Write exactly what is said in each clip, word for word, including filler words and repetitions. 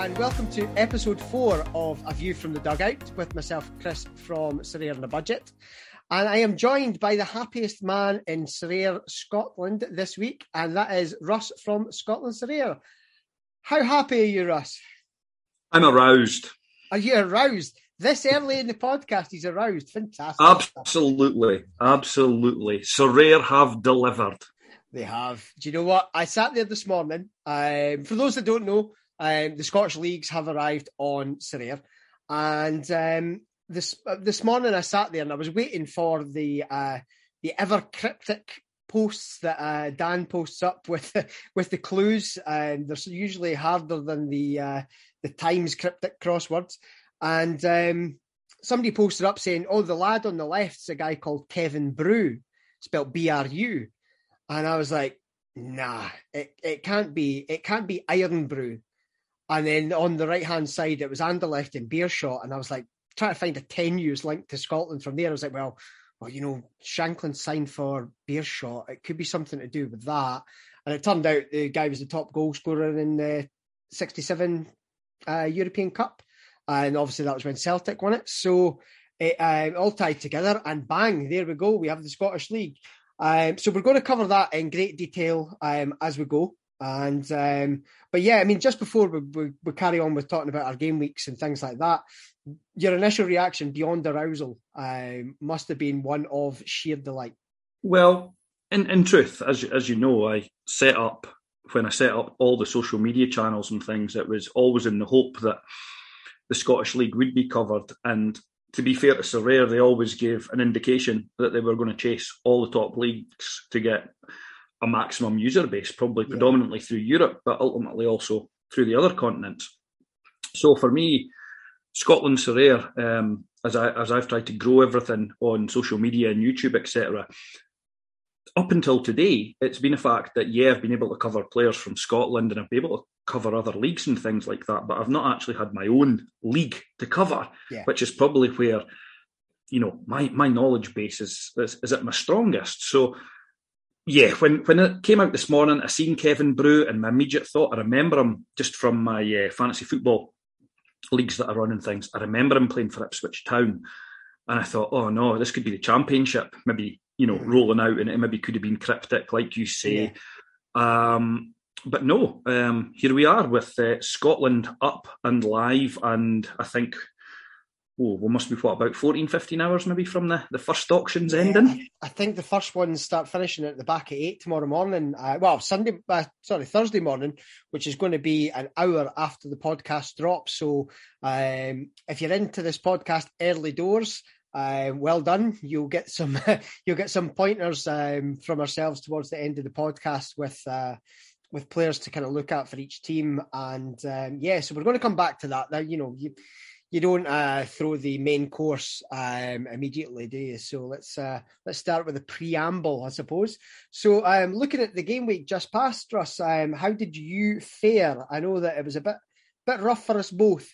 and welcome to episode four of A View from the Dugout with myself, Chris from Surreyr on a Budget. And I am joined by the happiest man in Surreyr, Scotland this week, and that is Russ from Scotland Surreyr. How happy are you, Russ? I'm aroused. Are you aroused? This early in the podcast, he's aroused. Fantastic. Absolutely. Absolutely. Surreyr have delivered. They have. Do you know what? I sat there this morning. Um, for those that don't know, um, the Scottish Leagues have arrived on Surreyr. And um, this uh, this morning I sat there and I was waiting for the uh, the ever cryptic posts that uh, Dan posts up with with the clues. And they're usually harder than the uh, the Times cryptic crosswords. And um, somebody posted up saying, oh, the lad on the left's a guy called Kevin Brew, spelled B R U. And I was like, nah, it, it can't be, it can't be Iron Brew. And then on the right-hand side, it was Anderlecht and Beerschot. And I was like, trying to find a tenuous link to Scotland from there. I was like, well, well, you know, Shankland signed for Beerschot. It could be something to do with that. And it turned out the guy was the top goal scorer in the sixty-seven uh, European Cup. And obviously that was when Celtic won it. So it um, all tied together and bang, there we go. We have the Scottish League. Um, so we're going to cover that in great detail um, as we go. And um, but yeah, I mean, just before we, we, we carry on with talking about our game weeks and things like that, your initial reaction beyond arousal um, must have been one of sheer delight. Well, in, in truth, as, as you know, I set up, when I set up all the social media channels and things, it was always in the hope that the Scottish League would be covered. And to be fair to Surreyr, they always gave an indication that they were going to chase all the top leagues to get a maximum user base, probably yeah. predominantly through Europe, but ultimately also through the other continents. So for me, Scotland Surreyr, um, as I as I've tried to grow everything on social media and YouTube, et cetera, up until today, it's been a fact that yeah, I've been able to cover players from Scotland and I've been able to cover other leagues and things like that, but I've not actually had my own league to cover, yeah. which is probably where, you know, my, my knowledge base is, is is at my strongest. So yeah, when when it came out this morning, I seen Kevin Brew and my immediate thought, I remember him just from my uh, fantasy football leagues that I run and things. I remember him playing for Ipswich Town, and I thought, oh no, this could be the Championship, maybe, you know, rolling out, and it maybe could have been cryptic, like you say. Yeah. Um, but no, um, here we are with uh, Scotland up and live, and I think, oh, we must be, what, about fourteen, fifteen hours maybe from the, the first auctions ending? Yeah, I think the first ones start finishing at the back at eight tomorrow morning. Uh, well, Sunday, uh, sorry, Thursday morning, which is going to be an hour after the podcast drops. So um, if you're into this podcast early doors, Uh, well done. You'll get some you'll get some pointers um, from ourselves towards the end of the podcast with uh, with players to kind of look at for each team. And um, yeah, so we're going to come back to that. Now, you know, you you don't uh, throw the main course um, immediately, do you? So let's uh, let's start with a preamble, I suppose. So um, looking at the game week just past, Russ, um, how did you fare? I know that it was a bit bit rough for us both.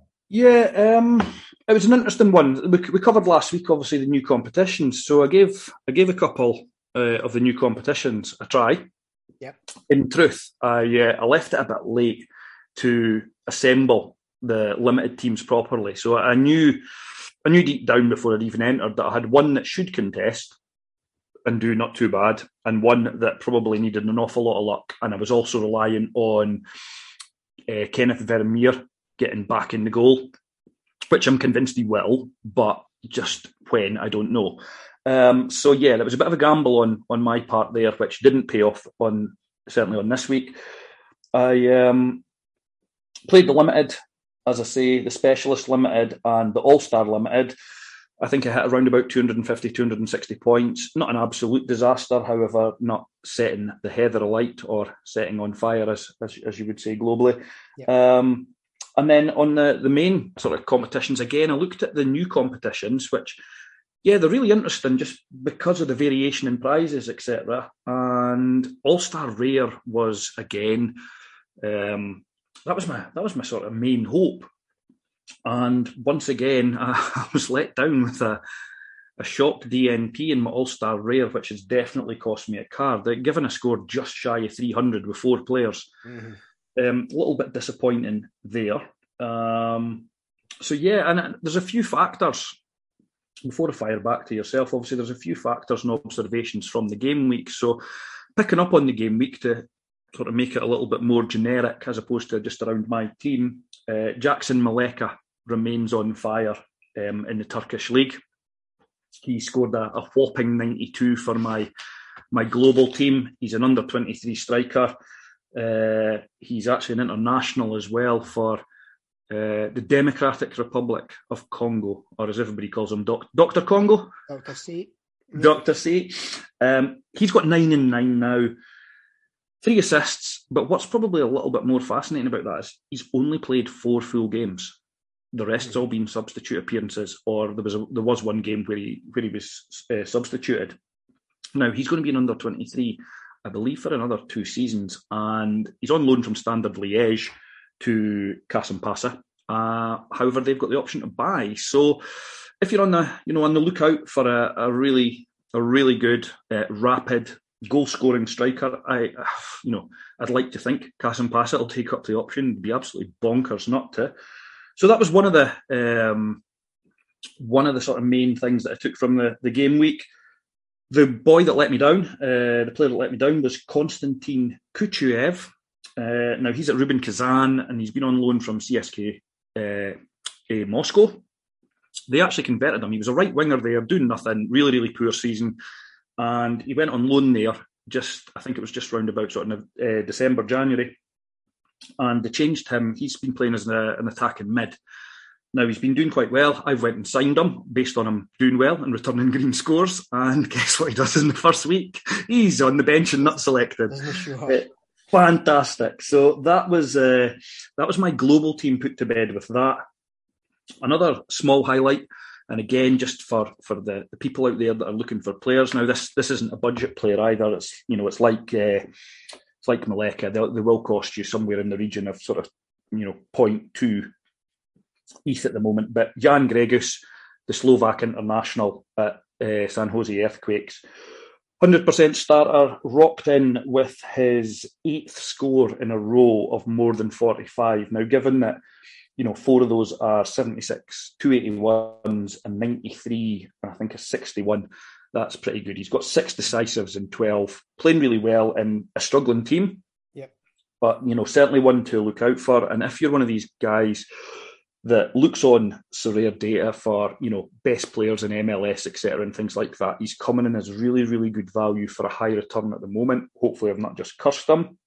Yeah, um, it was an interesting one. We, we covered last week, obviously, the new competitions. So I gave I gave a couple uh, of the new competitions a try. Yep. In truth, I uh, I left it a bit late to assemble the limited teams properly. So I knew I knew deep down before I'd even entered that I had one that should contest and do not too bad, and one that probably needed an awful lot of luck. And I was also relying on uh, Kenneth Vermeer getting back in the goal, which I'm convinced he will, but just when, I don't know. Um, so yeah, there was a bit of a gamble on on my part there, which didn't pay off on certainly on this week. I um, played the limited, as I say, the specialist limited and the all-star limited. I think I hit around about two fifty, two sixty points. Not an absolute disaster, however, not setting the heather alight or setting on fire, as as, as you would say globally. Yep. Um, And then on the, the main sort of competitions, again, I looked at the new competitions, which, yeah, they're really interesting just because of the variation in prizes, et cetera. And All-Star Rare was, again, um, that was my that was my sort of main hope. And once again, I, I was let down with a, a shock D N P in my All-Star Rare, which has definitely cost me a card. Given I scored just shy of three hundred with four players. Mm-hmm. um, a little bit disappointing there. Um, so yeah, and there's a few factors. Before I fire back to yourself, obviously there's a few factors and observations from the game week. So picking up on the game week to sort of make it a little bit more generic as opposed to just around my team, uh, Jackson Maleka remains on fire um, in the Turkish league. He scored a, a whopping ninety-two for my my global team. He's an under twenty-three striker. Uh, he's actually an international as well for Uh, the Democratic Republic of Congo, or as everybody calls him, Doc- Doctor Congo. Doctor C. Doctor C. Um, he's got nine and nine now, three assists. But what's probably a little bit more fascinating about that is he's only played four full games. The rest's all been substitute appearances, or there was a, there was one game where he where he was uh, substituted. Now he's going to be an under twenty-three, I believe, for another two seasons, and he's on loan from Standard Liège to Kasimpasa. Uh, however, they've got the option to buy. So, if you're on the you know on the lookout for a, a really a really good, uh, rapid goal scoring striker, I you know I'd like to think Kasimpasa will take up the option. It'd be absolutely bonkers not to. So that was one of the um, one of the sort of main things that I took from the, the game week. The boy that let me down, uh, the player that let me down, was Konstantin Kuchuev. Uh, now, he's at Rubin Kazan, and he's been on loan from C S K uh, uh, Moscow. They actually converted him. He was a right winger there, doing nothing, really, really poor season. And he went on loan there, just I think it was just round about sort of uh, December, January. And they changed him. He's been playing as a, an attacking mid. Now, he's been doing quite well. I went and signed him based on him doing well and returning green scores. And guess what he does in the first week? He's on the bench and not selected. Uh, fantastic. So that was uh, that was my global team put to bed with that. Another small highlight, and again, just for, for the, the people out there that are looking for players. Now, this this isn't a budget player either. It's you know, it's like uh, it's like Maleka. They, they will cost you somewhere in the region of sort of you know zero point two E T H at the moment. But Jan Gregus, the Slovak international at uh, San Jose Earthquakes, one hundred percent starter, rocked in with his eighth score in a row of more than forty-five. Now, given that you know four of those are seventy-six, two eighty-ones, and ninety-three, and I think a sixty-one, that's pretty good. He's got six decisives in twelve, playing really well in a struggling team. Yep. But you know, certainly one to look out for. And if you're one of these guys that looks on Sorare data for, you know, best players in M L S, et cetera, and things like that, he's coming in as really, really good value for a high return at the moment. Hopefully I've not just cursed him.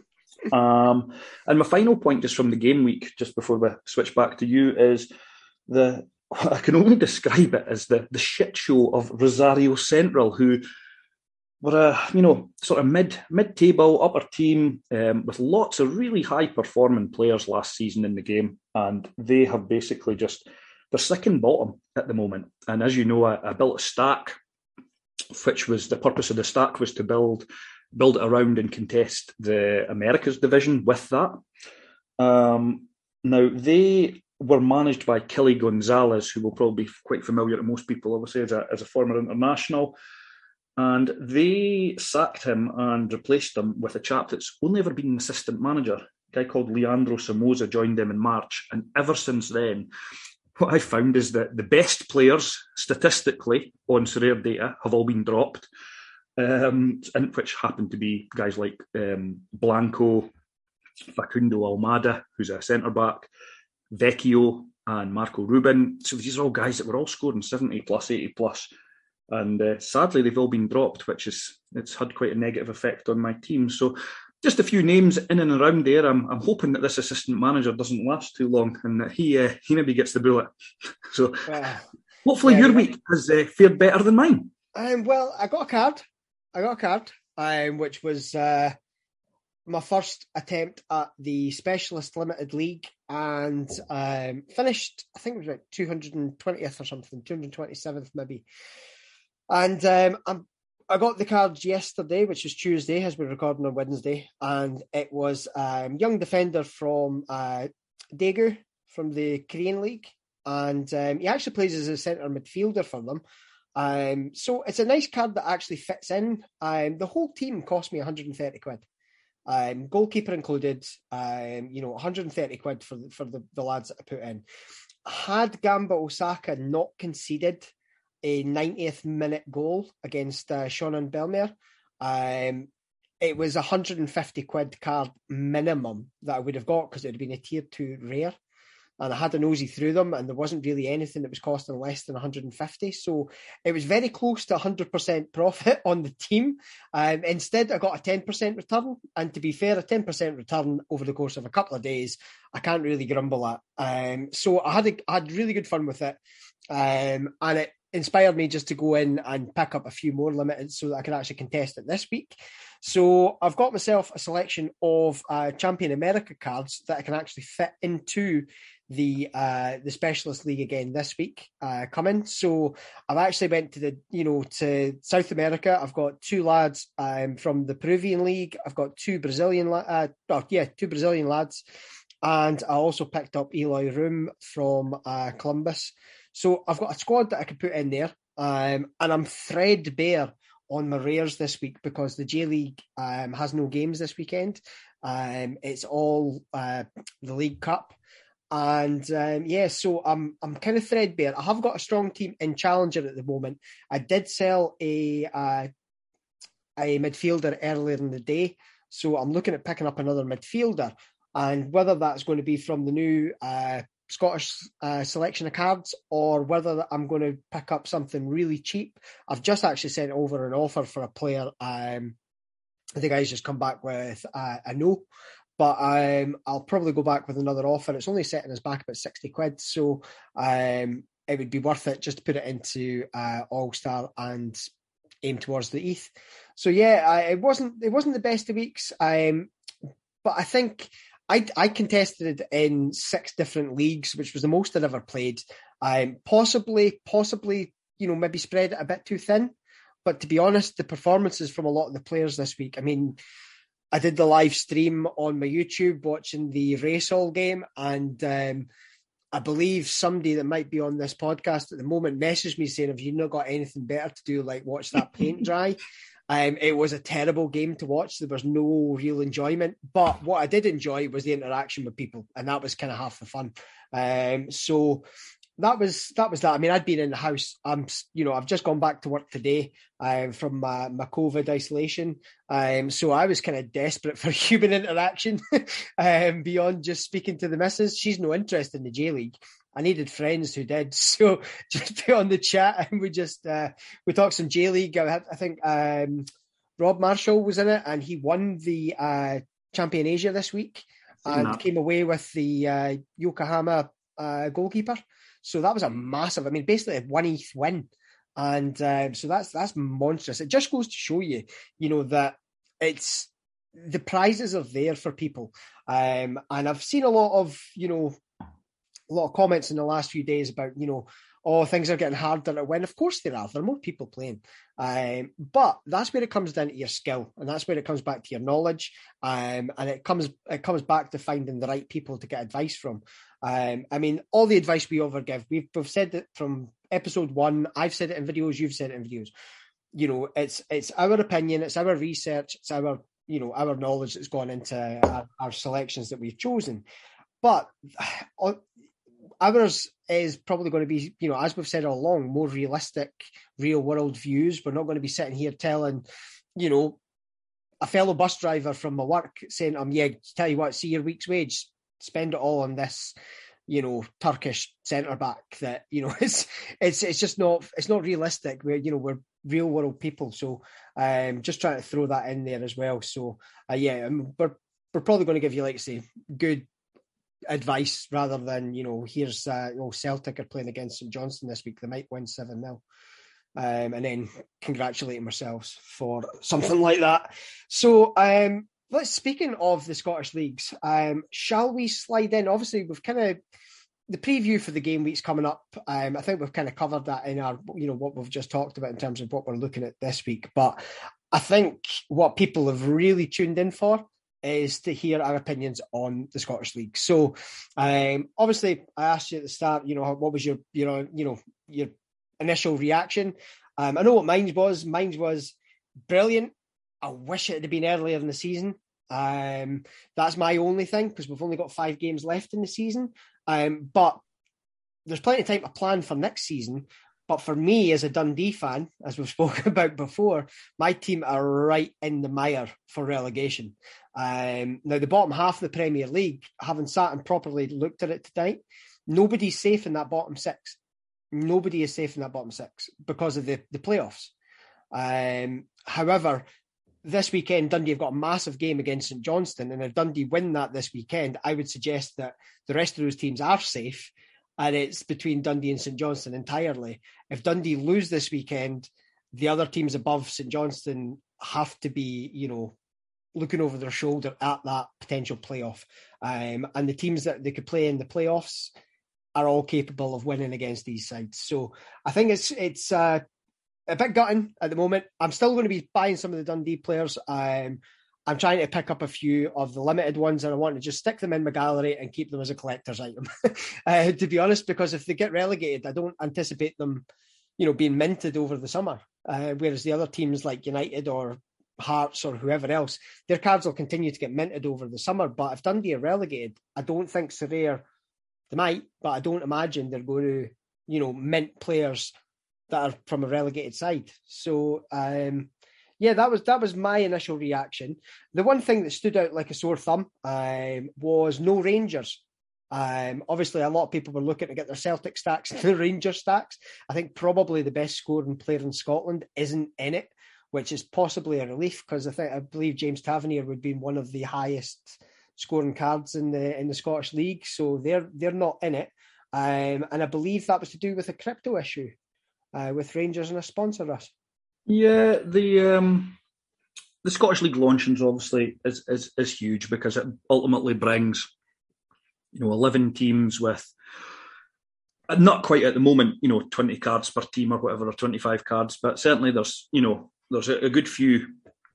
Um, and my final point just from the game week, just before we switch back to you, is the I can only describe it as the, the shit show of Rosario Central, who were a you know sort of mid mid table upper team um, with lots of really high performing players last season in the game, and they have basically just they're second bottom at the moment. And as you know, I, I built a stack, which was the purpose of the stack was to build build it around and contest the Americas division with that. Um, now they were managed by Kelly Gonzalez, who will probably be quite familiar to most people, obviously as a as a former international. And they sacked him and replaced him with a chap that's only ever been an assistant manager. A guy called Leandro Somoza joined them in March. And ever since then, what I found is that the best players, statistically, on Sorare data have all been dropped, um, and which happened to be guys like um, Blanco, Facundo Almada, who's a centre-back, Vecchio, and Marco Rubin. So these are all guys that were all scoring seventy plus, eighty plus. And uh, sadly, they've all been dropped, which is it's had quite a negative effect on my team. So just a few names in and around there. I'm I'm hoping that this assistant manager doesn't last too long and that he uh, he maybe gets the bullet. So wow. Hopefully yeah, your week has uh, fared better than mine. Um, well, I got a card. I got a card, um, which was uh, my first attempt at the Specialist Limited League, and um, finished, I think it was like two hundred twentieth or something, two hundred twenty-seventh maybe. And um, I'm, I got the cards yesterday, which is Tuesday, as we're recording on Wednesday, and it was a um, young defender from uh, Daegu, from the Korean League, and um, he actually plays as a centre midfielder for them. Um, so it's a nice card that actually fits in. Um, the whole team cost me one hundred thirty quid. um, goalkeeper included, um, you know, one hundred thirty quid for, for the, the lads that I put in. Had Gamba Osaka not conceded a ninetieth minute goal against uh, Shonan Bellmare, um, it was one hundred fifty quid card minimum that I would have got because it would have been a tier two rare. And I had a nosy through them and there wasn't really anything that was costing less than one hundred fifty. So it was very close to one hundred percent profit on the team. Um, instead, I got a ten percent return. And to be fair, a ten percent return over the course of a couple of days, I can't really grumble at. Um, so I had, a, I had really good fun with it. Um, and it inspired me just to go in and pick up a few more limited so that I could actually contest it this week. So I've got myself a selection of uh, Champion America cards that I can actually fit into the uh, the Specialist League again this week uh, coming. So I've actually went to the, you know, to South America. I've got two lads um, from the Peruvian League. I've got two Brazilian, la- uh, oh, yeah, two Brazilian lads. And I also picked up Eloy Room from uh, Columbus. So I've got a squad that I could put in there. Um, and I'm threadbare on my rares this week because the J-League um, has no games this weekend. Um, it's all uh, the League Cup. And um, yeah, so I'm I'm kind of threadbare. I have got a strong team in Challenger at the moment. I did sell a uh, a midfielder earlier in the day, so I'm looking at picking up another midfielder. And whether that's going to be from the new uh, Scottish uh, selection of cards or whether I'm going to pick up something really cheap, I've just actually sent over an offer for a player. Um, the guy's just come back with uh, a no. But um, I'll probably go back with another offer. It's only setting us back about sixty quid. So um, it would be worth it just to put it into uh, All-Star and aim towards the E T H. So yeah, I, it wasn't it wasn't the best of weeks. Um, but I think I, I contested it in six different leagues, which was the most I'd ever played. Um, possibly, possibly, you know, maybe spread it a bit too thin. But to be honest, the performances from a lot of the players this week, I mean, I did the live stream on my YouTube watching the Racehall game, and um, I believe somebody that might be on this podcast at the moment messaged me saying, have you not got anything better to do, like watch that paint dry? Um, it was a terrible game to watch. There was no real enjoyment. But what I did enjoy was the interaction with people, and that was kind of half the fun. Um, so that was that was that. I mean, I'd been in the house. I'm, you know, I've just gone back to work today um, from my, my COVID isolation. Um, so I was kind of desperate for human interaction um, beyond just speaking to the missus. She's no interest in the J-League. I needed friends who did. So just put on the chat and we just uh, we talked some J-League. I, I think um, Rob Marshall was in it, and he won the uh, Champion Asia this week and that. Came away with the uh, Yokohama uh, goalkeeper. So that was a massive, I mean, basically a one E T H win. And uh, so that's that's monstrous. It just goes to show you, you know, that it's, the prizes are there for people. Um, and I've seen a lot of, you know, a lot of comments in the last few days about, you know, oh, things are getting harder to win. Of course there are. There are more people playing. Um, but that's where it comes down to your skill, and that's where it comes back to your knowledge. Um, and it comes it comes back to finding the right people to get advice from. Um, I mean, all the advice we ever give, we've, we've said it from episode one. I've said it in videos. You've said it in videos. You know, it's it's our opinion. It's our research. It's our, you know, our knowledge that's gone into our, our selections that we've chosen. But uh, ours is probably going to be, you know, as we've said all along, more realistic, real world views. We're not going to be sitting here telling, you know, a fellow bus driver from my work saying, um, yeah, tell you what, see your week's wage, spend it all on this, you know, Turkish centre back that, you know, it's it's it's just not it's not realistic. We're, you know, we're real world people. So um just trying to throw that in there as well. So uh, yeah, um, we're we're probably going to give you, like, say, good advice rather than, you know, here's uh you know, Celtic are playing against St Johnstone this week, they might win seven nil. Um, and then congratulating ourselves for something like that. So um let's, speaking of the Scottish leagues, um, shall we slide in? Obviously, we've kind of, the preview for the game weeks coming up. Um, I think we've kind of covered that in our, you know, what we've just talked about in terms of what we're looking at this week. But I think what people have really tuned in for is to hear our opinions on the Scottish League. So, um, obviously, I asked you at the start, you know, what was your, you know, you know, your initial reaction? Um, I know what mine was. Mine was brilliant. I wish it had been earlier in the season. Um, that's my only thing, because we've only got five games left in the season. Um, but there's plenty of time to plan for next season. But for me, as a Dundee fan, as we've spoken about before, my team are right in the mire for relegation. Um, now, the bottom half of the Premier League, having sat and properly looked at it tonight, nobody's safe in that bottom six. Nobody is safe in that bottom six because of the, the playoffs. Um, however, this weekend, Dundee have got a massive game against St Johnstone, and if Dundee win that this weekend, I would suggest that the rest of those teams are safe, and it's between Dundee and St Johnstone entirely. If Dundee lose this weekend, the other teams above St Johnstone have to be, you know, looking over their shoulder at that potential playoff. Um, and the teams that they could play in the playoffs are all capable of winning against these sides. So I think it's it's uh, a bit gutting at the moment. I'm still going to be buying some of the Dundee players. Um, I'm trying to pick up a few of the limited ones, and I want to just stick them in my gallery and keep them as a collector's item, uh, to be honest, because if they get relegated, I don't anticipate them, you know, being minted over the summer. Uh, whereas the other teams like United or Hearts or whoever else, their cards will continue to get minted over the summer. But if Dundee are relegated, I don't think Surveyor, they might, but I don't imagine they're going to, you know, mint players that are from a relegated side. So, um, yeah, that was that was my initial reaction. The one thing that stood out like a sore thumb um, was no Rangers. Um, obviously, a lot of people were looking to get their Celtic stacks and the Rangers stacks. I think probably the best scoring player in Scotland isn't in it, which is possibly a relief, because I think I believe James Tavernier would be one of the highest scoring cards in the in the Scottish League. So they're they're not in it, um, and I believe that was to do with a crypto issue uh, with Rangers and a sponsor, Russ. Yeah, the um, the Scottish League launchings obviously is, is is huge, because it ultimately brings, you know, eleven teams with, not quite at the moment, you know, twenty cards per team or whatever, or twenty-five cards, but certainly there's, you know, there's a, a good few,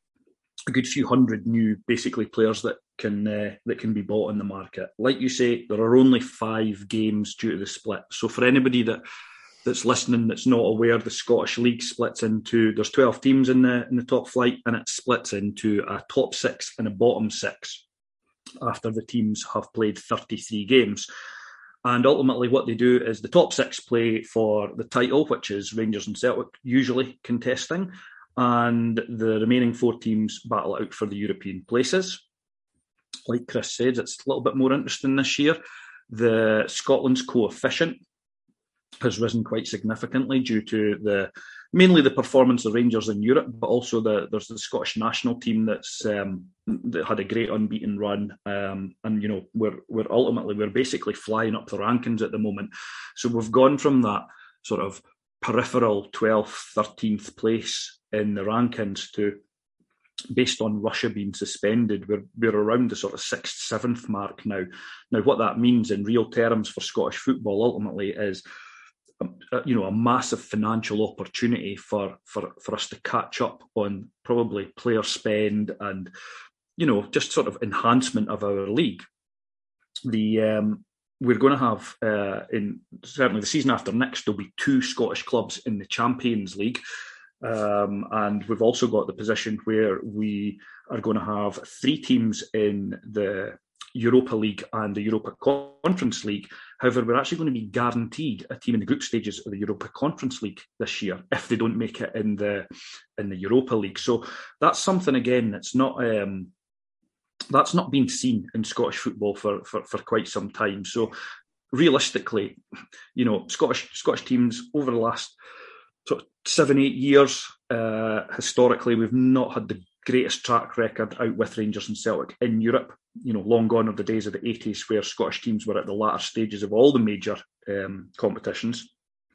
a good few hundred new basically players that can uh, that can be bought in the market. Like you say, there are only five games due to the split. So for anybody that that's listening that's not aware, the Scottish League splits into, there's twelve teams in the in the top flight, and it splits into a top six and a bottom six after the teams have played thirty-three games. And ultimately what they do is the top six play for the title, which is Rangers and Celtic usually contesting, and the remaining four teams battle out for the European places. Like Chris said, it's a little bit more interesting this year. The Scotland's coefficient has risen quite significantly due to the mainly the performance of Rangers in Europe, but also the there's the Scottish national team that's um, that had a great unbeaten run, um, and you know we're we're ultimately we're basically flying up the rankings at the moment. So we've gone from that sort of peripheral twelfth, thirteenth place in the rankings to, based on Russia being suspended, we're we're around the sort of sixth, seventh mark now. Now, what that means in real terms for Scottish football ultimately is, you know, a massive financial opportunity for, for, for us to catch up on probably player spend and, you know, just sort of enhancement of our league. The um, we're going to have, uh, in certainly the season after next, there'll be two Scottish clubs in the Champions League. Um, and we've also got the position where we are going to have three teams in the Europa League and the Europa Conference League. However, we're actually going to be guaranteed a team in the group stages of the Europa Conference League this year if they don't make it in the in the Europa League. So that's something, again, that's not um, that's not been seen in Scottish football for, for, for quite some time. So realistically, you know, Scottish Scottish teams over the last sort of seven, eight years, uh, historically, we've not had the greatest track record out with Rangers and Celtic in Europe. You know, long gone are the days of the eighties where Scottish teams were at the latter stages of all the major um, competitions.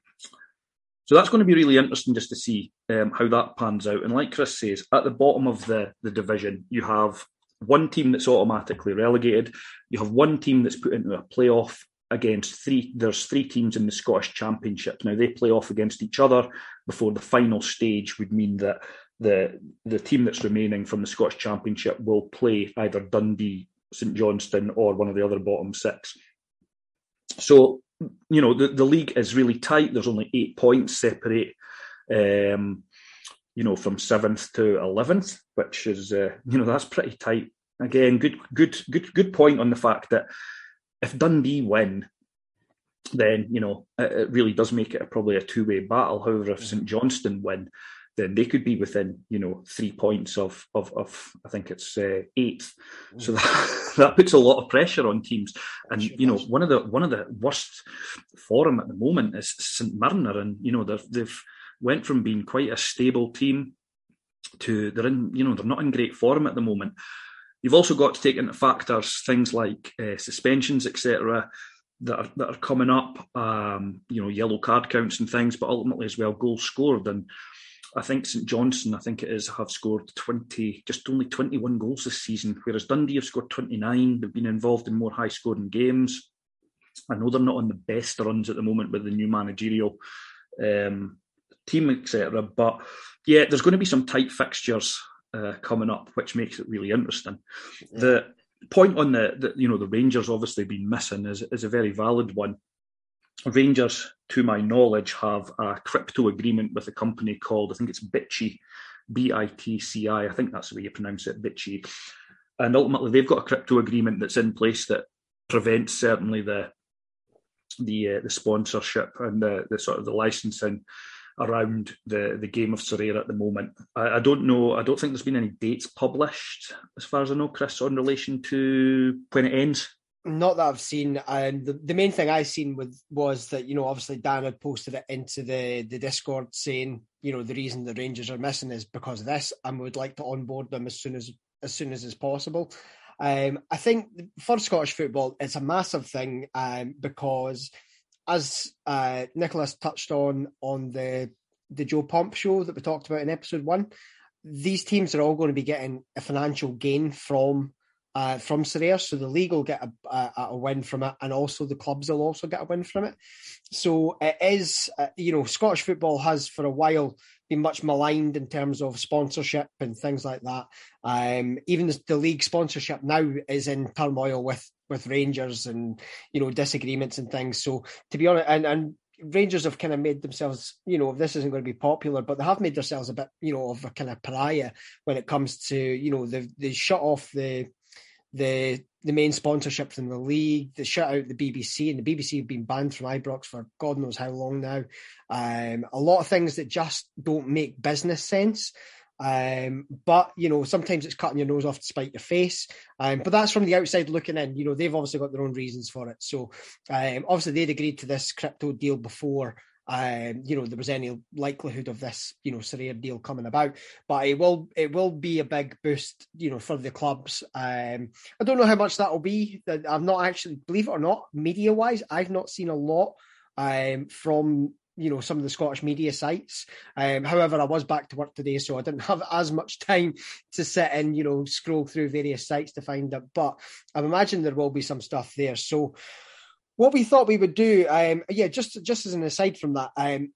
So that's going to be really interesting just to see um, how that pans out. And like Chris says, at the bottom of the, the division, you have one team that's automatically relegated. You have one team that's put into a playoff against three. There's three teams in the Scottish Championship. Now, they play off against each other before the final stage would mean that the the team that's remaining from the Scottish Championship will play either Dundee, St Johnstone, or one of the other bottom six. So, you know, the, the league is really tight. There's only eight points separate, um, you know, from seventh to eleventh, which is, uh, you know, that's pretty tight again, good, good, good, good point on the fact that if Dundee win, then, you know, it, it really does make it a, probably a two-way battle. However, if St Johnstone win, then they could be within, you know, three points of, of, of I think it's uh, eighth. Mm. So that, that puts a lot of pressure on teams. And, you know, one of the one of the worst for them at the moment is St Mirren. And, you know, they've, they've went from being quite a stable team to they're in, you know, they're not in great form at the moment. You've also got to take into factors things like uh, suspensions, et cetera, that are, that are coming up, um, you know, yellow card counts and things, but ultimately as well, goals scored. And I think St Johnstone, I think it is, have scored twenty, just only twenty-one goals this season, whereas Dundee have scored twenty-nine. They've been involved in more high-scoring games. I know they're not on the best runs at the moment with the new managerial um, team, et cetera. But yeah, there's going to be some tight fixtures uh, coming up, which makes it really interesting. Yeah. The point on the, the, you know, the Rangers obviously been missing is, is a very valid one. Rangers, to my knowledge, have a crypto agreement with a company called, I think it's Bitchi, B I T C I. I think that's the way you pronounce it, Bitchi. And ultimately, they've got a crypto agreement that's in place that prevents certainly the the uh, the sponsorship and the, the sort of the licensing around the, the game of Sorare at the moment. I, I don't know, I don't think there's been any dates published, as far as I know, Chris, in relation to when it ends. Not that I've seen. And the, the main thing I've seen with was that, you know, obviously Dan had posted it into the, the Discord saying, you know, the reason the Rangers are missing is because of this, and we would like to onboard them as soon as as soon as is possible. Um, I think for Scottish football, it's a massive thing um, because, as uh, Nicholas touched on on the the Joe Pomp show that we talked about in episode one, these teams are all going to be getting a financial gain from uh, from Sorare. So the league will get a, a, a win from it, and also the clubs will also get a win from it. So it is, uh, you know, Scottish football has for a while been much maligned in terms of sponsorship and things like that. Um, even the, the league sponsorship now is in turmoil with with Rangers and, you know, disagreements and things. So to be honest, and, and Rangers have kind of made themselves, you know, this isn't going to be popular, but they have made themselves a bit, you know, of a kind of pariah when it comes to, you know, they they shut off the the the main sponsorship from the league. They shut out the B B C, and the B B C have been banned from Ibrox for God knows how long now. Um, a lot of things that just don't make business sense. Um, but, you know, sometimes it's cutting your nose off to spite your face. Um, but that's from the outside looking in. You know, they've obviously got their own reasons for it. So um, obviously they'd agreed to this crypto deal before Um, you know, there was any likelihood of this, you know, Sorare deal coming about, but it will it will be a big boost, you know, for the clubs. Um, I don't know how much that will be. I've not actually, believe it or not, media wise, I've not seen a lot um, from, you know, some of the Scottish media sites. Um, however, I was back to work today, so I didn't have as much time to sit and, you know, scroll through various sites to find it. But I imagine there will be some stuff there. So what we thought we would do, um, yeah, just just as an aside from that, um,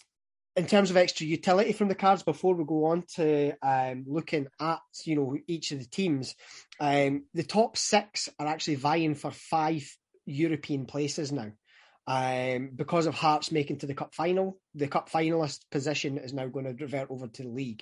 in terms of extra utility from the cards, before we go on to um, looking at, you know, each of the teams, um, the top six are actually vying for five European places now. Um, because of Hearts making to the cup final, the cup finalist position is now going to revert over to the league.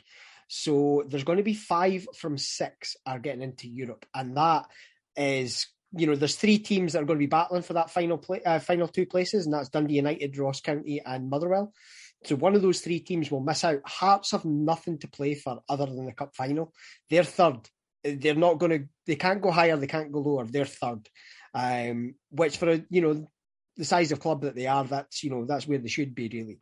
So there's going to be five from six are getting into Europe, and that is, you know, there's three teams that are going to be battling for that final play, uh, final two places, and that's Dundee United, Ross County, and Motherwell. So one of those three teams will miss out. Hearts have nothing to play for other than the cup final. They're third. They're not going to. They can't go higher. They can't go lower. They're third. Um, which for a, you know, the size of club that they are, that's, you know, that's where they should be really.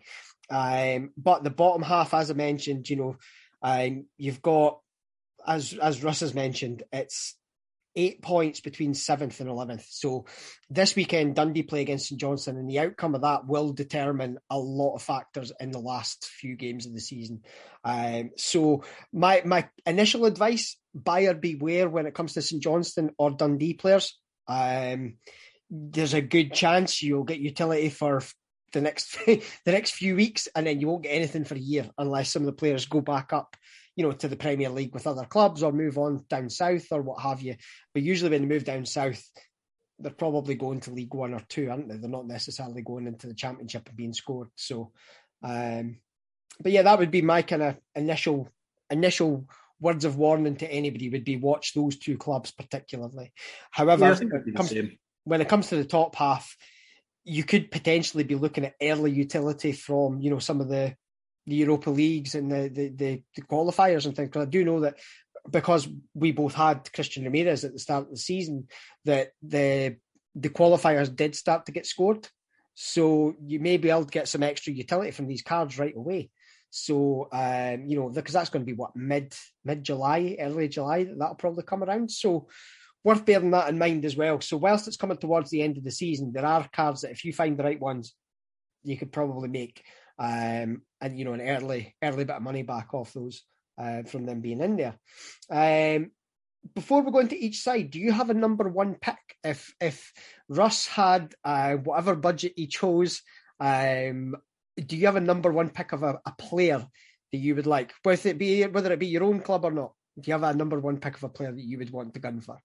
Um, but the bottom half, as I mentioned, you know, um, you've got, as as Russ has mentioned, it's eight points between seventh and eleventh. So this weekend, Dundee play against St Johnstone, and the outcome of that will determine a lot of factors in the last few games of the season. Um, so my my initial advice, buyer beware when it comes to St Johnstone or Dundee players. Um, there's a good chance you'll get utility for the next the next few weeks, and then you won't get anything for a year unless some of the players go back up, you know, to the Premier League with other clubs or move on down south or what have you. But usually when they move down south, they're probably going to League One or Two, aren't they? They're not necessarily going into the Championship and being scored. So, um, but yeah, that would be my kind of initial initial words of warning to anybody would be watch those two clubs particularly. However, yeah, when, it comes, when it comes to the top half, you could potentially be looking at early utility from, you know, some of the, the Europa Leagues and the, the, the, the qualifiers and things. Because I do know that because we both had Christian Ramirez at the start of the season, that the the qualifiers did start to get scored. So you may be able to get some extra utility from these cards right away. So, um, you know, because that's going to be, what, mid, mid-July, early July, that'll probably come around. So worth bearing that in mind as well. So whilst it's coming towards the end of the season, there are cards that if you find the right ones, you could probably make, um, and you know, an early early bit of money back off those uh, from them being in there. Um, before we go into each side, do you have a number one pick? If if Russ had uh, whatever budget he chose, um, do you have a number one pick of a, a player that you would like, whether it be whether it be your own club or not? Do you have a number one pick of a player that you would want to gun for?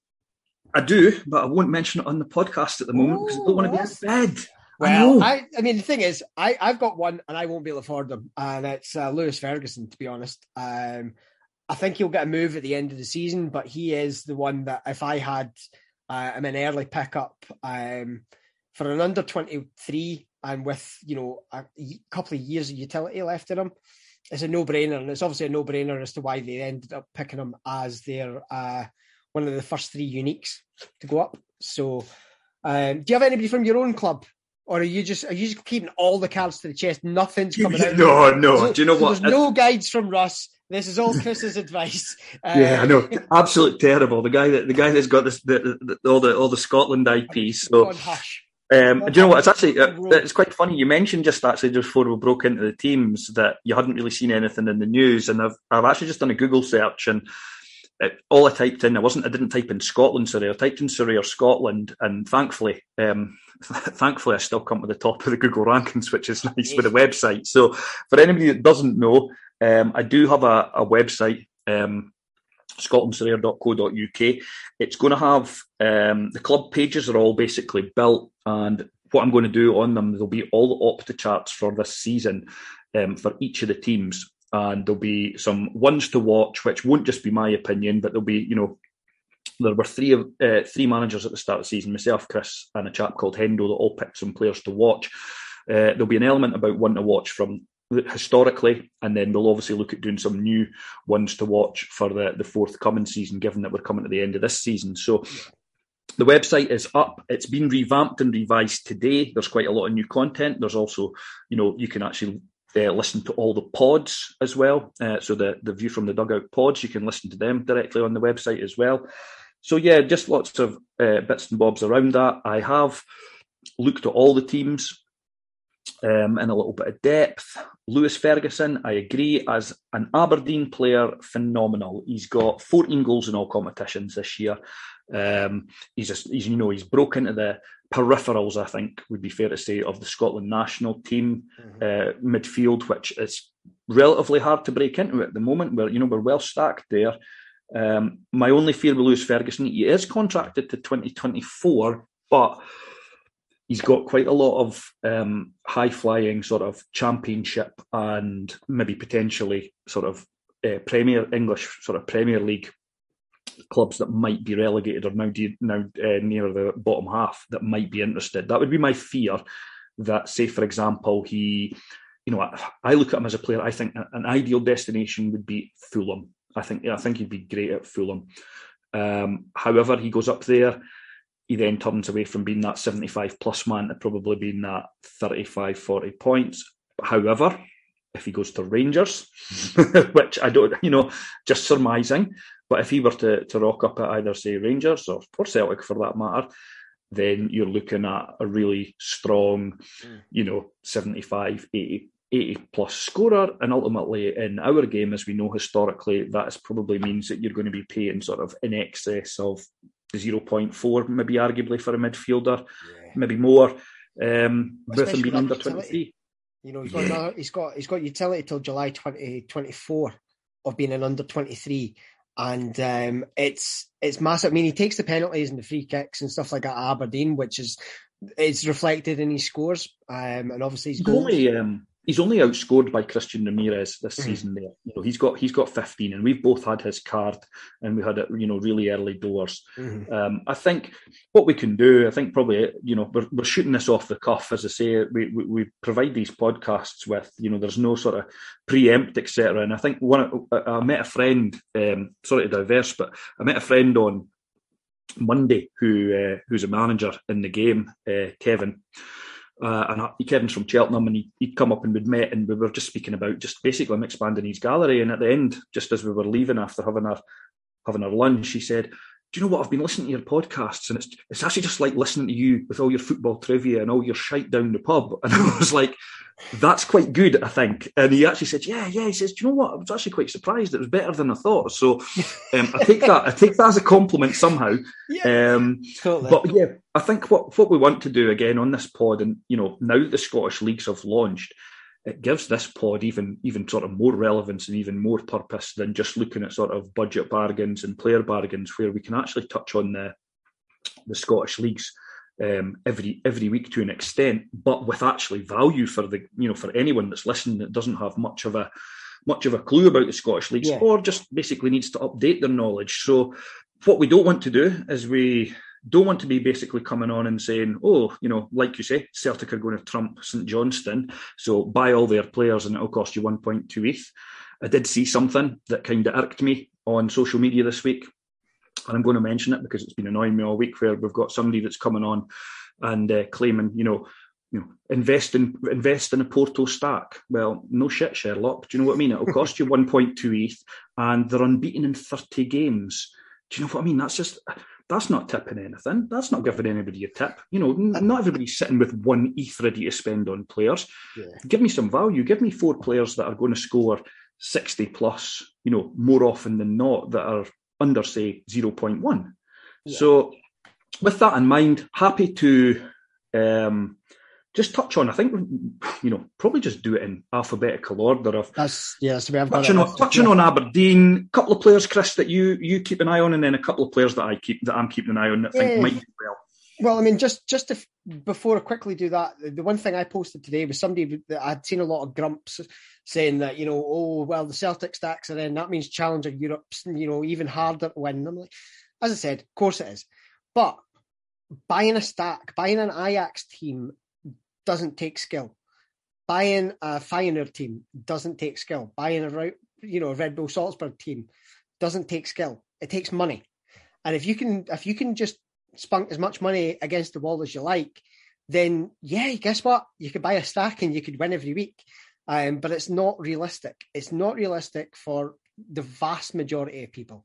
I do, but I won't mention it on the podcast at the moment because I don't want to be in bed. Well, I, I, I mean, the thing is, I, I've got one and I won't be able to afford them, and it's uh, Lewis Ferguson, to be honest. Um, I think he'll get a move at the end of the season, but he is the one that if I had uh, him an early pickup um, for an under twenty-three and with, you know, a couple of years of utility left in him, it's a no-brainer, and it's obviously a no-brainer as to why they ended up picking him as their uh, one of the first three uniques to go up. So, um, do you have anybody from your own club, or are you just are you just keeping all the cards to the chest? Nothing's coming out. No, no. So, do you know so what? There's no guides from Russ. This is all Chris's advice. Uh, yeah, I know. Absolutely terrible. The guy that the guy that's got this the, the, all the all the Scotland I Ps. So. God, hush. Um, do you know what? It's actually uh, it's quite funny. You mentioned just actually just before we broke into the teams that you hadn't really seen anything in the news, and I've I've actually just done a Google search, and it, all I typed in, I wasn't I didn't type in Scotland Surrey, I typed in Surrey or Scotland, and thankfully, um, thankfully, I still come to the top of the Google rankings, which is nice with the website. So for anybody that doesn't know, um, I do have a, a website. Um, scotland surveyor dot co dot uk. It's going to have um, the club pages are all basically built, and what I'm going to do on them, there'll be all the Opta charts for this season um, for each of the teams, and there'll be some ones to watch, which won't just be my opinion, but there'll be, you know, there were three of uh, three managers at the start of the season, myself, Chris, and a chap called Hendo, that all picked some players to watch. Uh, there'll be an element about one to watch from historically, and then we'll obviously look at doing some new ones to watch for the, the forthcoming season, given that we're coming to the end of this season. So the website is up. It's been revamped and revised today. There's quite a lot of new content. There's also, you know, you can actually uh, listen to all the pods as well. Uh, so the, the View from the Dugout pods, you can listen to them directly on the website as well. So yeah, just lots of uh, bits and bobs around that. I have looked at all the teams Um, in a little bit of depth. Lewis Ferguson, I agree, as an Aberdeen player, phenomenal. He's got fourteen goals in all competitions this year. Um, he's, just, he's, you know, he's broken into the peripherals, I think, would be fair to say, of the Scotland national team mm-hmm. uh, midfield, which is relatively hard to break into at the moment. We're, you know, we're well stacked there. Um, my only fear with Lewis Ferguson, he is contracted to twenty twenty-four, but he's got quite a lot of um, high-flying sort of championship and maybe potentially sort of uh, Premier English sort of Premier League clubs that might be relegated or now de- now uh, near the bottom half that might be interested. That would be my fear. That, say, for example, he, you know, I, I look at him as a player. I think an ideal destination would be Fulham. I think I think he'd be great at Fulham. Um, however, he goes up there. He then turns away from being that seventy-five plus man to probably being that thirty-five, forty points. However, if he goes to Rangers, which I don't, you know, just surmising, but if he were to, to rock up at either, say, Rangers or, or Celtic for that matter, then you're looking at a really strong, mm. you know, seventy-five, eighty, eighty plus scorer. And ultimately, in our game, as we know historically, that probably means that you're going to be paying sort of in excess of zero point four, maybe arguably for a midfielder, yeah. maybe more. Um, with him being under twenty-three, you know, he's got, yeah. another, he's got he's got utility till July twenty twenty-four of being an under twenty-three, and um, it's it's massive. I mean, he takes the penalties and the free kicks and stuff like that at Aberdeen, which is it's reflected in his scores, um, and obviously he's only um, he's only outscored by Christian Ramirez this mm-hmm. season. There, you know, he's got he's got fifteen, and we've both had his card, and we had it, you know, really early doors. Mm-hmm. Um, I think what we can do, I think probably, you know, we're, we're shooting this off the cuff, as I say. We, we we provide these podcasts with, you know, there's no sort of preempt, et cetera. And I think one, I, I met a friend, um, sorry to diverse, but I met a friend on Monday who uh, who's a manager in the game, uh, Kevin. Uh, and I, Kevin's from Cheltenham, and he, he'd come up and we'd met, and we were just speaking about just basically him expanding his gallery. And at the end, just as we were leaving after having our having our lunch, he said, "Do you know what? I've been listening to your podcasts, and it's it's actually just like listening to you with all your football trivia and all your shite down the pub." And I was like, "That's quite good, I think." And he actually said, "Yeah, yeah." He says, "Do you know what? I was actually quite surprised. It was better than I thought." So um, I take that I take that as a compliment somehow. Yeah, um, totally. But yeah, I think what what we want to do again on this pod, and you know, now that the Scottish leagues have launched, it gives this pod even even sort of more relevance and even more purpose than just looking at sort of budget bargains and player bargains, where we can actually touch on the the Scottish leagues um, every every week to an extent, but with actually value for the you know for anyone that's listening that doesn't have much of a much of a clue about the Scottish leagues, yeah. or just basically needs to update their knowledge. So what we don't want to do is we don't want to be basically coming on and saying, oh, you know, like you say, Celtic are going to trump St Johnstone, so buy all their players and it'll cost you one point two E T H. I did see something that kind of irked me on social media this week, and I'm going to mention it because it's been annoying me all week, where we've got somebody that's coming on and uh, claiming, you know, you know, invest in invest in a Porto stack. Well, no shit, Sherlock. Do you know what I mean? It'll cost you one point two E T H, and they're unbeaten in thirty games. Do you know what I mean? That's just... That's not tipping anything. That's not giving anybody a tip. You know, not everybody's sitting with one E T H ready to spend on players. Yeah. Give me some value. Give me four players that are going to score sixty plus, you know, more often than not, that are under, say, zero point one. Yeah. So with that in mind, happy to um, just touch on, I think, you know, probably just do it in alphabetical order of that's yeah, that's the way I've got touching, it. on, touching yeah. on Aberdeen, a couple of players, Chris, that you you keep an eye on, and then a couple of players that I keep that I'm keeping an eye on that I think uh, might do well. Well, I mean, just just to, before I quickly do that, the one thing I posted today was somebody that I'd seen a lot of grumps saying that, you know, oh well, the Celtic stacks are in, that means Challenger Europe's, you know, even harder to win. I'm like, as I said, of course it is, but buying a stack, buying an Ajax team doesn't take skill. Buying a Feyenoord team doesn't take skill. Buying a you know a Red Bull Salzburg team doesn't take skill. It takes money. And if you can if you can just spunk as much money against the wall as you like, then yeah, guess what? You could buy a stack and you could win every week. Um, but it's not realistic. It's not realistic for the vast majority of people.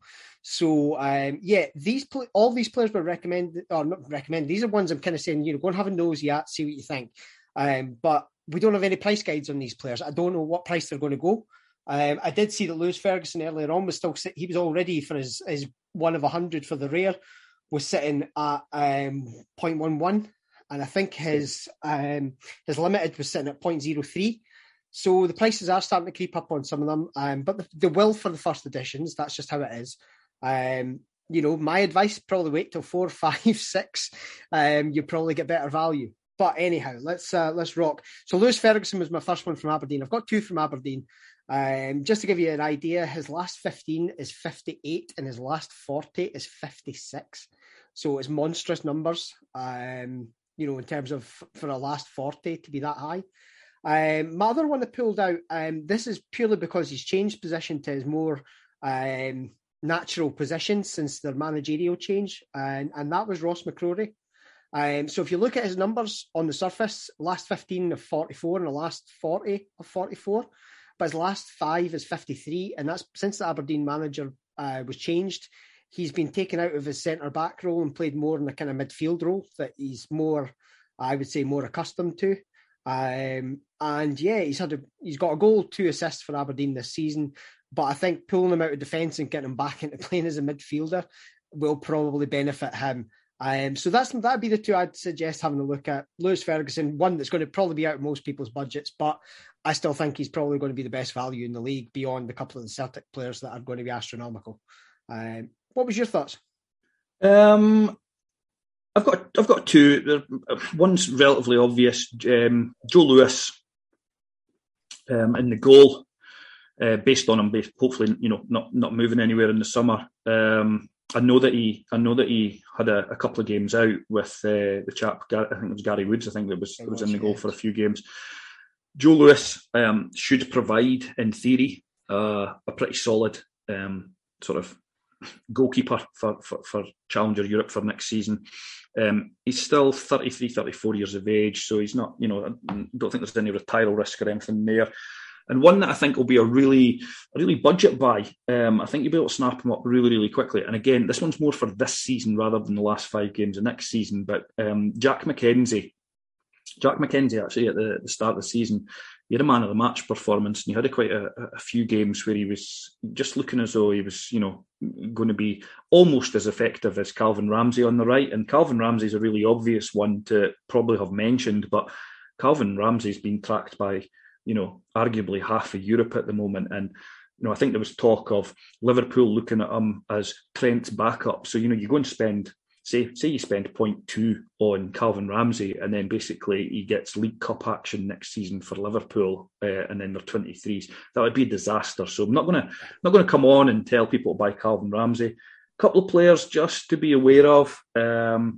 So um, yeah, these pl- all these players were recommended, or not recommended. These are ones I'm kind of saying, you know, go and have a nosy at, see what you think. Um, but we don't have any price guides on these players. I don't know what price they're going to go. Um, I did see that Lewis Ferguson earlier on was still he was already for his, his one of a hundred for the rare was sitting at um, zero point one one, and I think his um, his limited was sitting at zero point zero three. So the prices are starting to creep up on some of them, um, but the, the will for the first editions, that's just how it is. Um, you know, my advice, probably wait till four, five, six. Um, you probably get better value. But anyhow, let's uh, let's rock. So Lewis Ferguson was my first one from Aberdeen. I've got two from Aberdeen. Um, just to give you an idea, his last fifteen is fifty-eight and his last forty is fifty-six. So it's monstrous numbers, um, you know, in terms of for a last forty to be that high. Um, my other one I pulled out, um, this is purely because he's changed position to his more um, natural position since their managerial change, and, and that was Ross McCrory. Um, so if you look at his numbers on the surface, last fifteen of forty-four and the last forty of forty-four, but his last five is fifty-three, and that's since the Aberdeen manager uh, was changed. He's been taken out of his centre-back role and played more in a kind of midfield role that he's more, I would say, more accustomed to. Um, and yeah, he's had a, he's got a goal, two assists for Aberdeen this season. But I think pulling him out of defence and getting him back into playing as a midfielder will probably benefit him. Um, so that's that'd be the two I'd suggest having a look at. Lewis Ferguson, one that's going to probably be out of most people's budgets, but I still think he's probably going to be the best value in the league beyond a couple of the Celtic players that are going to be astronomical. Um, what was your thoughts? Um. I've got I've got two. One's relatively obvious. Um, Joe Lewis. um, in the goal, uh, based on him, hopefully, you know, not not moving anywhere in the summer. Um, I know that he, I know that he had a, a couple of games out with uh, the chap. I think it was Gary Woods. I think that was that was in the goal for a few games. Joe Lewis um, should provide, in theory, uh, a pretty solid um, sort of goalkeeper for, for, for Challenger Europe for next season. Um, he's still thirty-three, thirty-four years of age, so he's not, you know, I don't think there's any retiral risk or anything there. And one that I think will be a really, a really budget buy. Um, I think you'll be able to snap him up really, really quickly. And again, this one's more for this season rather than the last five games of next season. But um, Jack McKenzie, Jack McKenzie actually at the, the start of the season, he had a man of the match performance, and he had a quite a, a few games where he was just looking as though he was, you know, going to be almost as effective as Calvin Ramsey on the right. And Calvin Ramsey's a really obvious one to probably have mentioned, but Calvin Ramsey's been tracked by, you know, arguably half of Europe at the moment. And, you know, I think there was talk of Liverpool looking at him as Trent's backup. So, you know, you go and spend, say, say you spend zero point two on Calvin Ramsey, and then basically he gets League Cup action next season for Liverpool, uh, and then they're twenty-threes. That would be a disaster. So I'm not going to not going to come on and tell people to buy Calvin Ramsey. A couple of players just to be aware of. Um,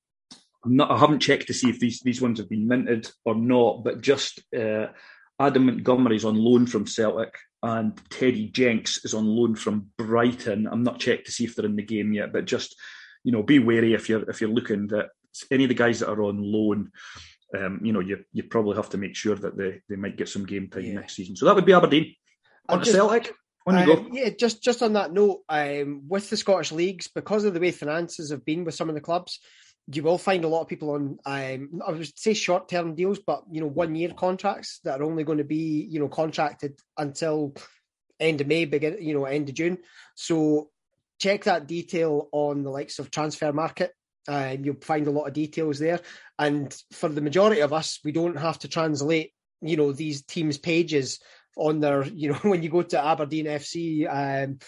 I'm not, I haven't checked to see if these, these ones have been minted or not, but just... Uh, Adam Montgomery's on loan from Celtic, and Teddy Jenks is on loan from Brighton. I'm not checked to see if they're in the game yet, but just, you know, be wary if you're if you're looking that any of the guys that are on loan, um, you know, you you probably have to make sure that they, they might get some game time yeah. next season. So that would be Aberdeen. On to Celtic. On you um, go. Yeah, just just on that note, um, with the Scottish leagues, because of the way finances have been with some of the clubs, you will find a lot of people on, um, I would say short-term deals, but, you know, one-year contracts that are only going to be, you know, contracted until end of May, begin, you know, end of June. So check that detail on the likes of Transfer Market. Um, you'll find a lot of details there. And for the majority of us, we don't have to translate, you know, these teams' pages on their, you know, when you go to Aberdeen F C um,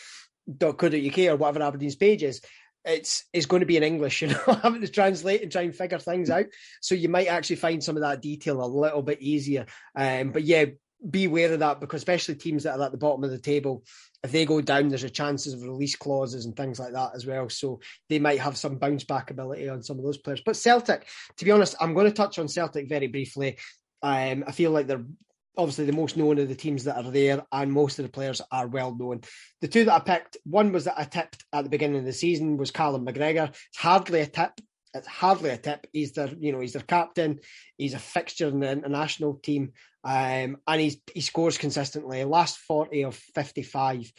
.co.uk or whatever Aberdeen's page is, it's it's going to be in English, you know, having to translate and try and figure things out. So you might actually find some of that detail a little bit easier. Um, but yeah, be aware of that, because especially teams that are at the bottom of the table, if they go down, there's a chances of release clauses and things like that as well. So they might have some bounce back ability on some of those players. But Celtic, to be honest, I'm going to touch on Celtic very briefly. Um, I feel like they're obviously the most known of the teams that are there, and most of the players are well known. The two that I picked, one was that I tipped at the beginning of the season, was Callum McGregor. It's hardly a tip. It's hardly a tip. He's their, you know, he's their captain. He's a fixture in the international team, um, and he's he scores consistently. Last forty of fifty-five.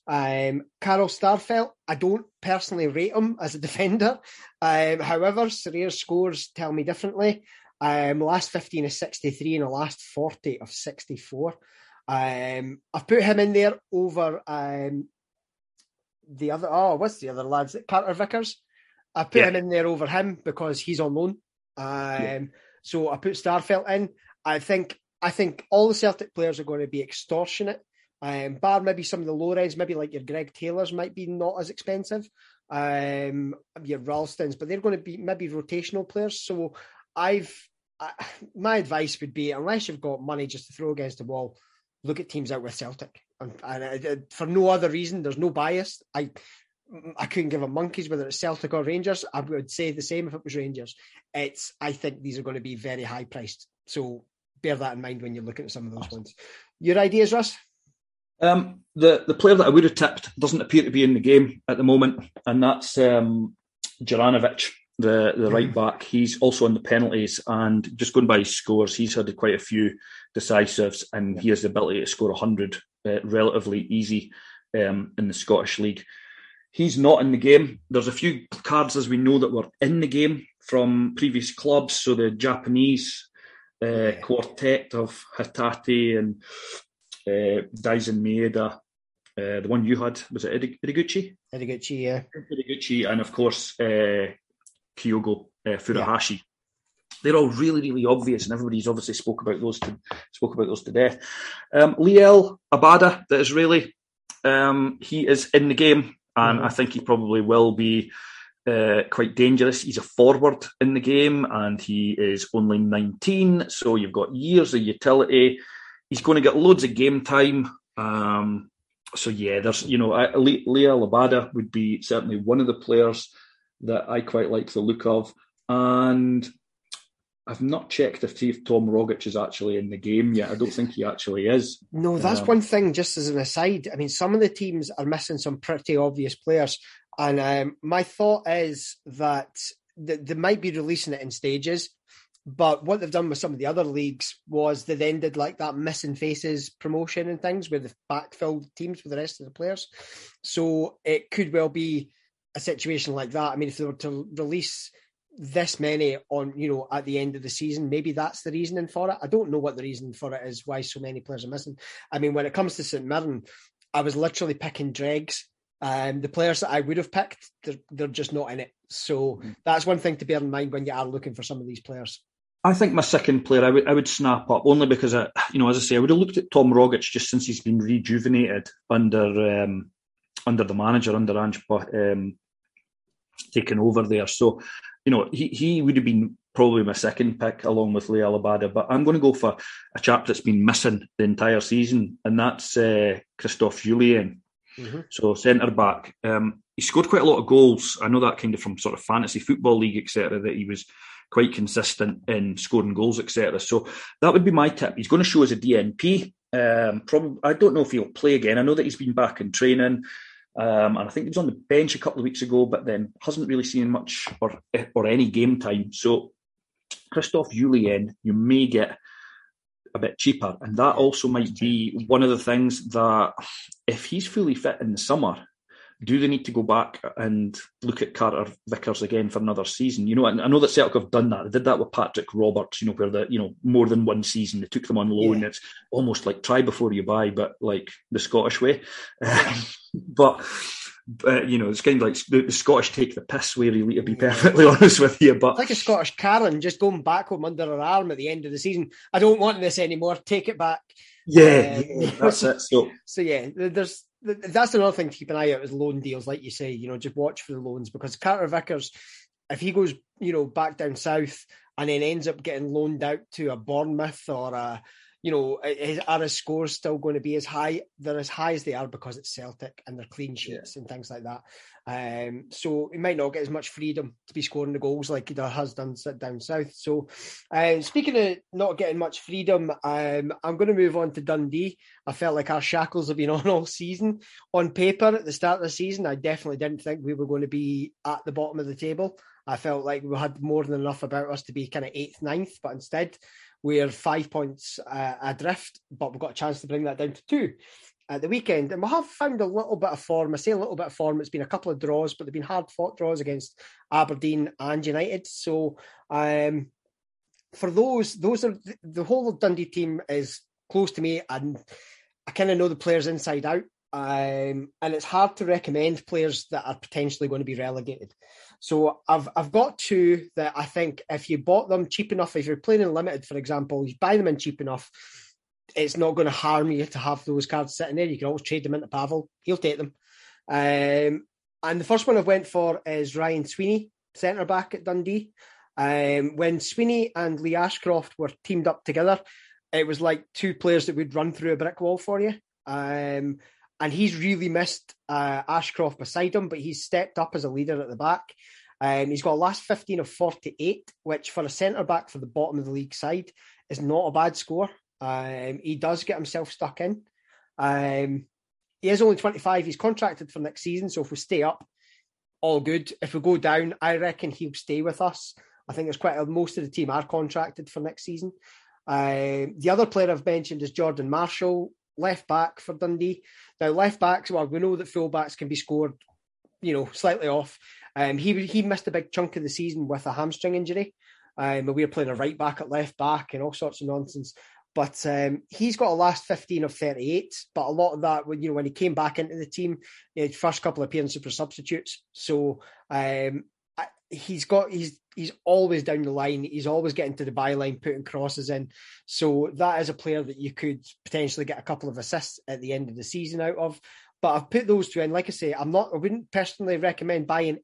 Um, Carl Starfelt, I don't personally rate him as a defender. Um, however, Sarriers scores tell me differently. Um, last fifteen of sixty-three and the last forty of sixty-four. Um, I've put him in there over um, the other, oh, what's the other lads? Carter Vickers. I put yeah. him in there over him because he's on loan. Um, yeah. So I put Starfelt in. I think I think all the Celtic players are going to be extortionate. Um, bar maybe some of the low ends, maybe like your Greg Taylors might be not as expensive. Um, your Ralstons, but they're going to be maybe rotational players. So I've I, my advice would be, unless you've got money just to throw against the wall, look at teams out with Celtic. And, and, and for no other reason, there's no bias. I I couldn't give a monkeys whether it's Celtic or Rangers. I would say the same if it was Rangers. It's I think these are going to be very high priced. So bear that in mind when you're looking at some of those ones. Your ideas, Russ? Um, the the player that I would have tipped doesn't appear to be in the game at the moment, and that's um, Juranovic, the the right back. He's also on the penalties, and just going by his scores, he's had quite a few decisives, and he has the ability to score one hundred uh, relatively easy um, in the Scottish League. He's not in the game. There's a few cards, as we know, that were in the game from previous clubs. So the Japanese uh, yeah. quartet of Hatate and uh, Daisen Maeda. Uh, the one you had, was it Ideguchi? Ideguchi, yeah. Ideguchi, and of course, uh, Kyogo uh, Furuhashi. Yeah. They're all really, really obvious, and everybody's obviously spoke about those to spoke about those to death. Um, Liel Abada, the Israeli, um, he is in the game. And mm-hmm. I think he probably will be uh, quite dangerous. He's a forward in the game, and he is only nineteen, so you've got years of utility. he's going to get loads of game time. Um, so yeah, there's you know, I, Leah Labada would be certainly one of the players that I quite like the look of, and I've not checked to see if Tom Rogic is actually in the game yet. I don't think he actually is. No, that's um, one thing, just as an aside. I mean, some of the teams are missing some pretty obvious players. And um, my thought is that th- they might be releasing it in stages. But what they've done with some of the other leagues was they then did like that missing faces promotion and things where they've backfilled teams with the rest of the players. So it could well be a situation like that. I mean, if they were to release this many on, you know, at the end of the season, maybe that's the reasoning for it. I don't know what the reason for it is, why so many players are missing. I mean, when it comes to St Mirren, I was literally picking dregs. Um, the players that I would have picked, they're, they're just not in it. So mm-hmm. that's one thing to bear in mind when you are looking for some of these players. I think my second player I would I would snap up only because I, you know, as I say, I would have looked at Tom Rogic just since he's been rejuvenated under um, under the manager, under Ange um, taking over there. So, you know, he, he would have been probably my second pick along with Leah Labada. But I'm going to go for a chap that's been missing the entire season, and that's uh, Christophe Jullien. Mm-hmm. So centre back. Um, he scored quite a lot of goals. I know that kind of from sort of fantasy football league, et cetera, that he was quite consistent in scoring goals, et cetera. So that would be my tip. He's going to show as a D N P. Um, probably, I don't know if he'll play again. I know that he's been back in training. Um, and I think he was on the bench a couple of weeks ago, but then hasn't really seen much or or any game time. So Christophe Jullien, you may get a bit cheaper. And that also might be one of the things that if he's fully fit in the summer, do they need to go back and look at Carter Vickers again for another season? You know, I know that Celtic have done that. They did that with Patrick Roberts, you know, where the, you know, more than one season, they took them on loan. Yeah. It's almost like try before you buy, but like the Scottish way. but, uh, you know, it's kind of like the, the Scottish take the piss way, really, to be perfectly honest with you. But it's like a Scottish Karen just going back home under her arm at the end of the season. I don't want this anymore. Take it back. Yeah, um, yeah that's it. So, so yeah, there's that's another thing to keep an eye out is loan deals, like you say. You know, just watch for the loans because Carter Vickers, if he goes, you know, back down south and then ends up getting loaned out to a Bournemouth or a, you know, is, are his scores still going to be as high? They're as high as they are because it's Celtic and they're clean sheets yeah. and things like that. Um, so he might not get as much freedom to be scoring the goals like he has done down south. So uh, speaking of not getting much freedom, um, I'm going to move on to Dundee. I felt like our shackles have been on all season. On paper, at the start of the season, I definitely didn't think we were going to be at the bottom of the table. I felt like we had more than enough about us to be kind of eighth, ninth, but instead we're five points uh, adrift, but we've got a chance to bring that down to two at the weekend. And we have found a little bit of form. I say a little bit of form. It's been a couple of draws, but they've been hard-fought draws against Aberdeen and United. So um, for those, those are the whole Dundee team is close to me, and I kind of know the players inside out. Um, and it's hard to recommend players that are potentially going to be relegated. So I've I've got two that I think if you bought them cheap enough, if you're playing in limited, for example, you buy them in cheap enough, it's not going to harm you to have those cards sitting there. You can always trade them into Pavel. He'll take them. Um, and the first one I've went for is Ryan Sweeney, centre-back at Dundee. Um, when Sweeney and Lee Ashcroft were teamed up together, it was like two players that would run through a brick wall for you. Um, and he's really missed uh, Ashcroft beside him, but he's stepped up as a leader at the back. Um, he's got a last fifteen of forty-eight, which for a centre-back for the bottom of the league side is not a bad score. Um, he does get himself stuck in. Um, he is only twenty-five. He's contracted for next season, so if we stay up, all good. If we go down, I reckon he'll stay with us. I think there's quite a, most of the team are contracted for next season. Uh, the other player I've mentioned is Jordan Marshall, left back for Dundee. Now, left backs, well, we know that full backs can be scored, you know, slightly off. Um, he he missed a big chunk of the season with a hamstring injury. Um, we were playing a right back at left back and all sorts of nonsense. But um, he's got a last fifteen of thirty-eight. But a lot of that, when you know, when he came back into the team, he had first couple of appearances for substitutes. So um, he's got he's he's always down the line. He's always getting to the byline, putting crosses in. So that is a player that you could potentially get a couple of assists at the end of the season out of. But I've put those two in. Like I say, I'm not. I wouldn't personally recommend buying.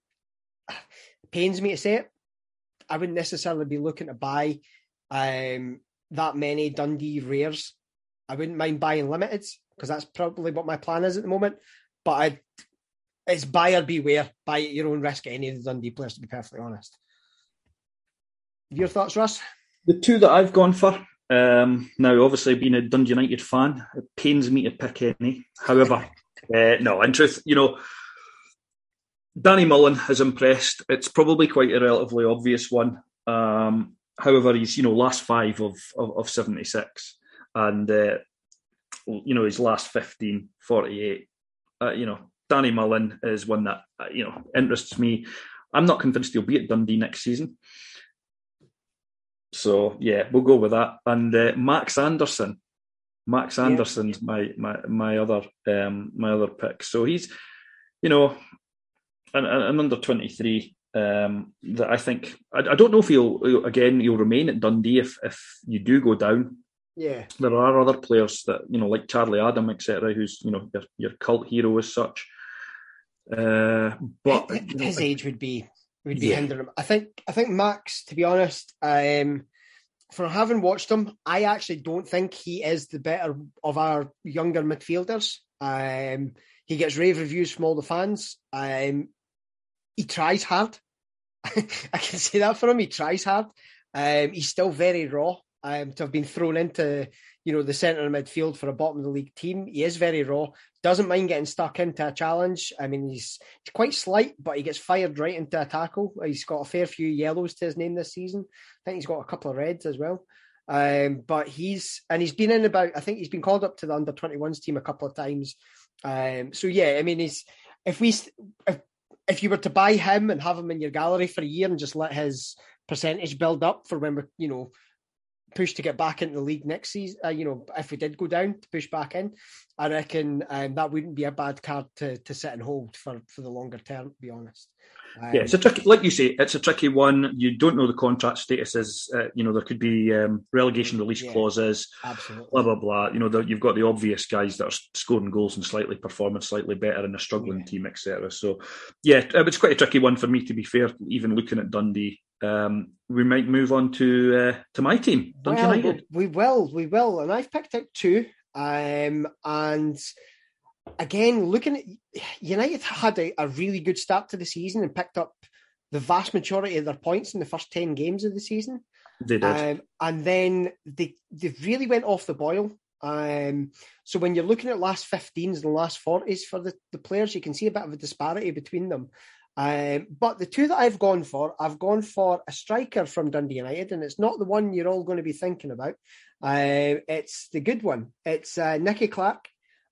It pains me to say it. I wouldn't necessarily be looking to buy um, that many Dundee rares I wouldn't mind buying limited because that's probably what my plan is at the moment. But I, it's buyer beware. Buy at your own risk, any of the Dundee players, to be perfectly honest. Your thoughts, Russ? The two that I've gone for, um, now obviously being a Dundee United fan, it pains me to pick any. However, uh, no, in truth, you know, Danny Mullen has impressed. It's probably quite a relatively obvious one. Um, however, he's, you know, last five of, of, of seventy-six and, uh, you know, his last fifteen, forty-eight. Uh, you know, Danny Mullen is one that, uh, you know, interests me. I'm not convinced he'll be at Dundee next season. So, yeah, we'll go with that. And uh, Max Anderson. Max Anderson's yeah. my, my my other um, my other pick. So he's, you know, an, an under twenty-three um, that I think, I, I don't know if he'll, again, he'll remain at Dundee if, if you do go down. Yeah. There are other players that, you know, like Charlie Adam, et cetera, who's, you know, your, your cult hero as such. Uh, but his, you know, his age would be would be yeah. hindering him. I think I think Max, to be honest, um, from having watched him, I actually don't think he is the better of our younger midfielders. Um, he gets rave reviews from all the fans. Um, he tries hard. I can say that for him. He tries hard. Um, he's still very raw. Um, to have been thrown into, you know, the centre of midfield for a bottom of the league team. He is very raw. Doesn't mind getting stuck into a challenge. I mean, he's, he's quite slight, but he gets fired right into a tackle. He's got a fair few yellows to his name this season. I think he's got a couple of reds as well. Um, but he's, and he's been in about, I think he's been called up to the under twenty-ones team a couple of times. Um, so yeah, I mean, he's, if we, if, if you were to buy him and have him in your gallery for a year and just let his percentage build up for when we're, you know, push to get back into the league next season, uh, you know, if we did go down to push back in, I reckon um, that wouldn't be a bad card to to sit and hold for, for the longer term, to be honest. Um, yeah, it's a tricky, like you say, it's a tricky one. You don't know the contract statuses. Uh, you know, there could be um, relegation release yeah, clauses, absolutely. blah, blah, blah. You know, the, you've got the obvious guys that are scoring goals and slightly performing slightly better in a struggling yeah. team, et cetera. So, yeah, it's quite a tricky one for me, to be fair, even looking at Dundee. Um, we might move on to uh, to my team, Dundee well, United. We will, we will. And I've picked out two. Um, and again, looking at United had a, a really good start to the season and picked up the vast majority of their points in the first ten games of the season. They did. Um, and then they, they really went off the boil. Um, so when you're looking at last fifteens and last forties for the, the players, you can see a bit of a disparity between them. Um, but the two that I've gone for, I've gone for a striker from Dundee United, and it's not the one you're all going to be thinking about. Uh, it's the good one. It's uh, Nicky Clark.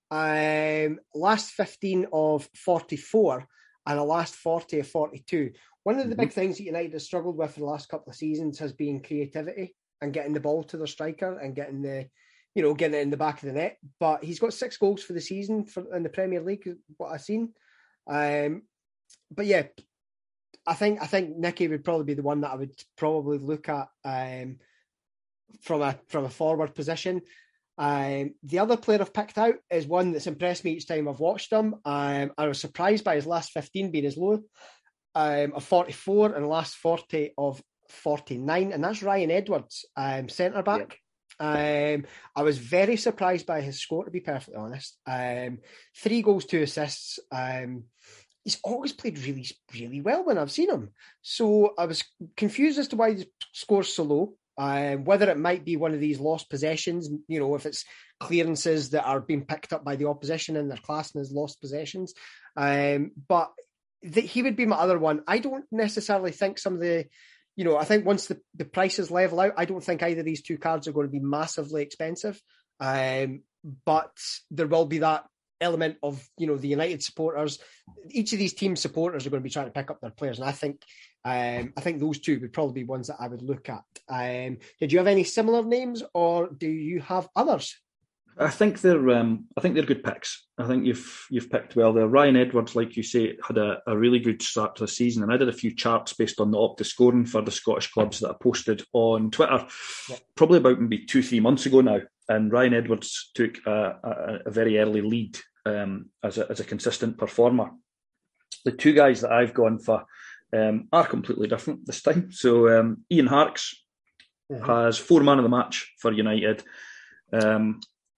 Um, last fifteen of forty-four and a last forty of forty-two. One of the mm-hmm. big things that United has struggled with for the last couple of seasons has been creativity and getting the ball to their striker and getting the, you know, getting it in the back of the net. But he's got six goals for the season for in the Premier League, what I've seen. Um, But yeah, I think I think Nicky would probably be the one that I would probably look at um, from a from a forward position. Um, the other player I've picked out is one that's impressed me each time I've watched him. Um, I was surprised by his last fifteen being as low um, of forty-four and last forty of forty-nine, and that's Ryan Edwards, um, centre back. Yeah. Um, I was very surprised by his score, to be perfectly honest. Um, three goals, two assists. Um, He's always played really, really well when I've seen him. So I was confused as to why he scores so low. Um, whether it might be one of these lost possessions, you know, if it's clearances that are being picked up by the opposition and they're classing as lost possessions. Um, but th- he would be my other one. I don't necessarily think some of the, you know, I think once the, the prices level out, I don't think either of these two cards are going to be massively expensive. Um, but there will be that element of, you know, the United supporters. Each of these team supporters are going to be trying to pick up their players, and I think um, I think those two would probably be ones that I would look at. Um, did you have any similar names, or do you have others? I think they're um, I think they're good picks. I think you've you've picked well there. Ryan Edwards, like you say, had a, a really good start to the season, and I did a few charts based on the Opta scoring for the Scottish clubs that I posted on Twitter, yeah. probably about maybe two three months ago now. And Ryan Edwards took a, a, a very early lead um, as a as a consistent performer. The two guys that I've gone for um, are completely different this time. So um, Ian Harkes mm-hmm. has four man of the match for United. Um,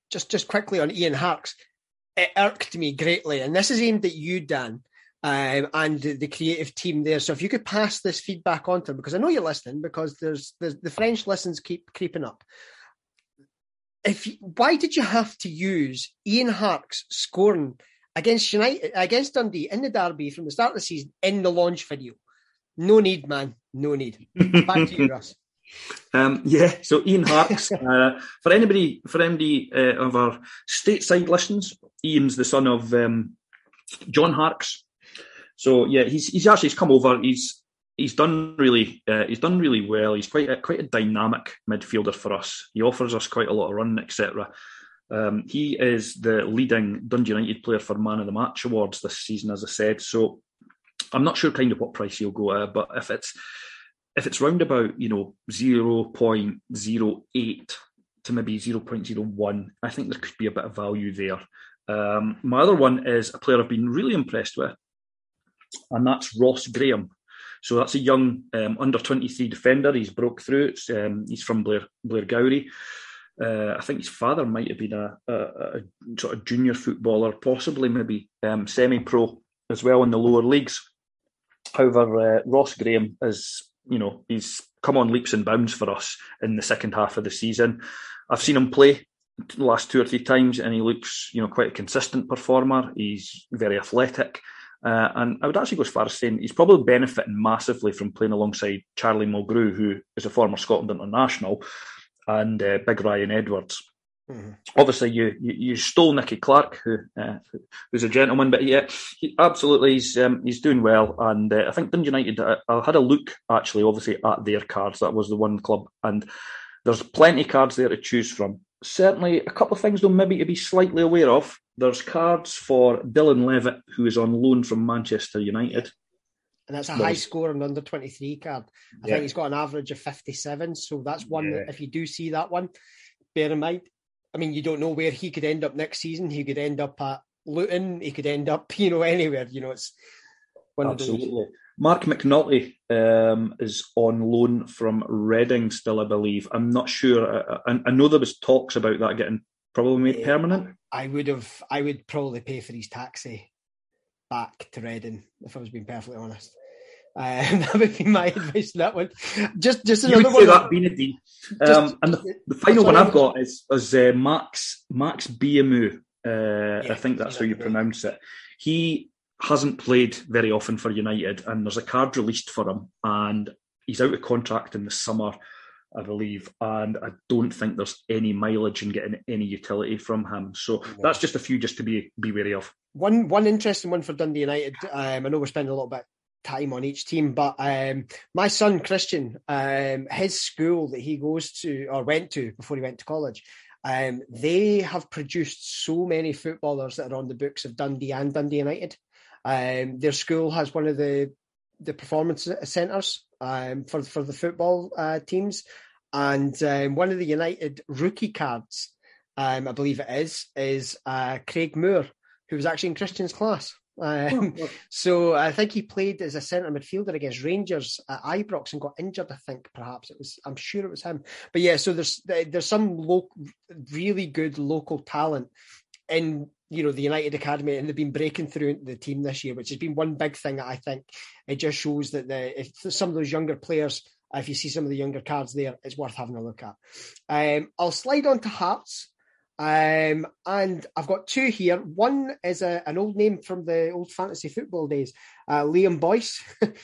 just, just quickly on Ian Harkes, it irked me greatly. And this is aimed at you, Dan, um, and the, the creative team there. So if you could pass this feedback on to them, because I know you're listening, because there's, there's the French listens keep creeping up. If why did you have to use Ian Harkes scoring against United, against Dundee in the derby from the start of the season in the launch video? No need, man. No need. Back to you, Russ. Um, yeah, so Ian Harkes, uh, for anybody, for anybody uh, of our stateside listens, Ian's the son of um, John Harkes. So yeah, he's he's actually he's come over. He's he's done really uh, he's done really well. He's quite a, quite a dynamic midfielder for us. He offers us quite a lot of run, et cetera. Um, he is the leading Dundee United player for Man of the Match awards this season, as I said. So I'm not sure kind of what price he'll go at, but if it's if it's round about, you know, zero point zero eight to maybe zero point zero one, I think there could be a bit of value there. Um, my other one is a player I've been really impressed with, and that's Ross Graham. So that's a young um, under twenty-three defender. He's broke through. It's, um, he's from Blair Blairgowrie. Uh, I think his father might have been a, a, a sort of junior footballer, possibly maybe um, semi-pro as well in the lower leagues. However, uh, Ross Graham is, you know, he's come on leaps and bounds for us in the second half of the season. I've seen him play the last two or three times, and he looks, you know, quite a consistent performer. He's very athletic. Uh, and I would actually go as far as saying he's probably benefiting massively from playing alongside Charlie Mulgrew, who is a former Scotland international, and uh, Big Ryan Edwards. Mm-hmm. Obviously, you, you you stole Nicky Clark, who uh, who's a gentleman, but yeah, he, absolutely, he's um, he's doing well. And uh, I think Dundee United, I, I had a look actually, obviously at their cards. That was the one club, and there's plenty of cards there to choose from. Certainly, a couple of things though, maybe to be slightly aware of. There's cards for Dylan Levitt, who is on loan from Manchester United. And that's a high score on under twenty-three card. I yeah. think he's got an average of fifty-seven. So that's one yeah. that if you do see that one, bear in mind. I mean, you don't know where he could end up next season. He could end up at Luton. He could end up, you know, anywhere. You know, it's one Absolutely. of those. Mark McNulty um, is on loan from Reading still, I believe. I'm not sure. I, I know there was talks about that getting probably made yeah, permanent. I would have. I would probably pay for his taxi back to Reading if I was being perfectly honest. Um, that would be my advice on that one. Just, just another you would one. Say that being a deal. Um, and the, the final one I've got is, is uh, Max Max Biamou. Uh, yeah, I think that's how you pronounce it. He hasn't played very often for United, and there's a card released for him, and he's out of contract in the summer, I believe, and I don't think there's any mileage in getting any utility from him. So no. That's just a few just to be be wary of. One one interesting one for Dundee United. Um, I know we're spending a little bit time on each team, but um, my son Christian, um, his school that he goes to or went to before he went to college, um, they have produced so many footballers that are on the books of Dundee and Dundee United. Um, their school has one of the the performance centres um, for for the football uh, teams, and um, one of the United rookie cards, um, I believe it is, is uh, Craig Moore, who was actually in Christian's class. Um, oh, so I think he played as a centre midfielder against Rangers at Ibrox and got injured. I think perhaps it was. I'm sure it was him. But yeah, so there's there's some local, really good local talent in, you know, the United Academy, and they've been breaking through into the team this year, which has been one big thing that I think it just shows that the if some of those younger players, if you see some of the younger cards there, it's worth having a look at. Um, I'll slide on to Hearts. Um, and I've got two here. One is a, an old name from the old fantasy football days, uh, Liam Boyce.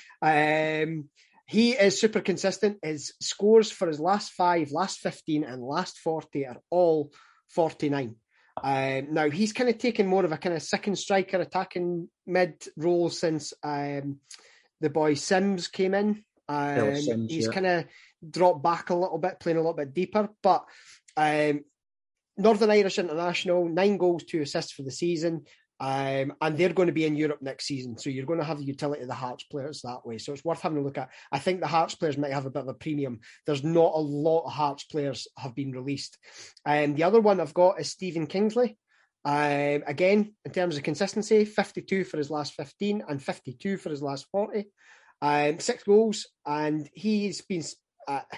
um, he is super consistent. His scores for his last five, last fifteen, and last forty are all forty-nine. Um, now, he's kind of taken more of a kind of second striker attacking mid role since um, the boy Sims came in. Um, Sims, he's yeah. kind of dropped back a little bit, playing a little bit deeper, but um, Northern Irish international, nine goals, two assists for the season, um, and they're going to be in Europe next season. So you're going to have the utility of the Hearts players that way. So it's worth having a look at. I think the Hearts players might have a bit of a premium. There's not a lot of Hearts players have been released. Um, the other one I've got is Stephen Kingsley. Um, again, in terms of consistency, fifty-two for his last fifteen and fifty-two for his last forty. Um, six goals, and he's been... Uh,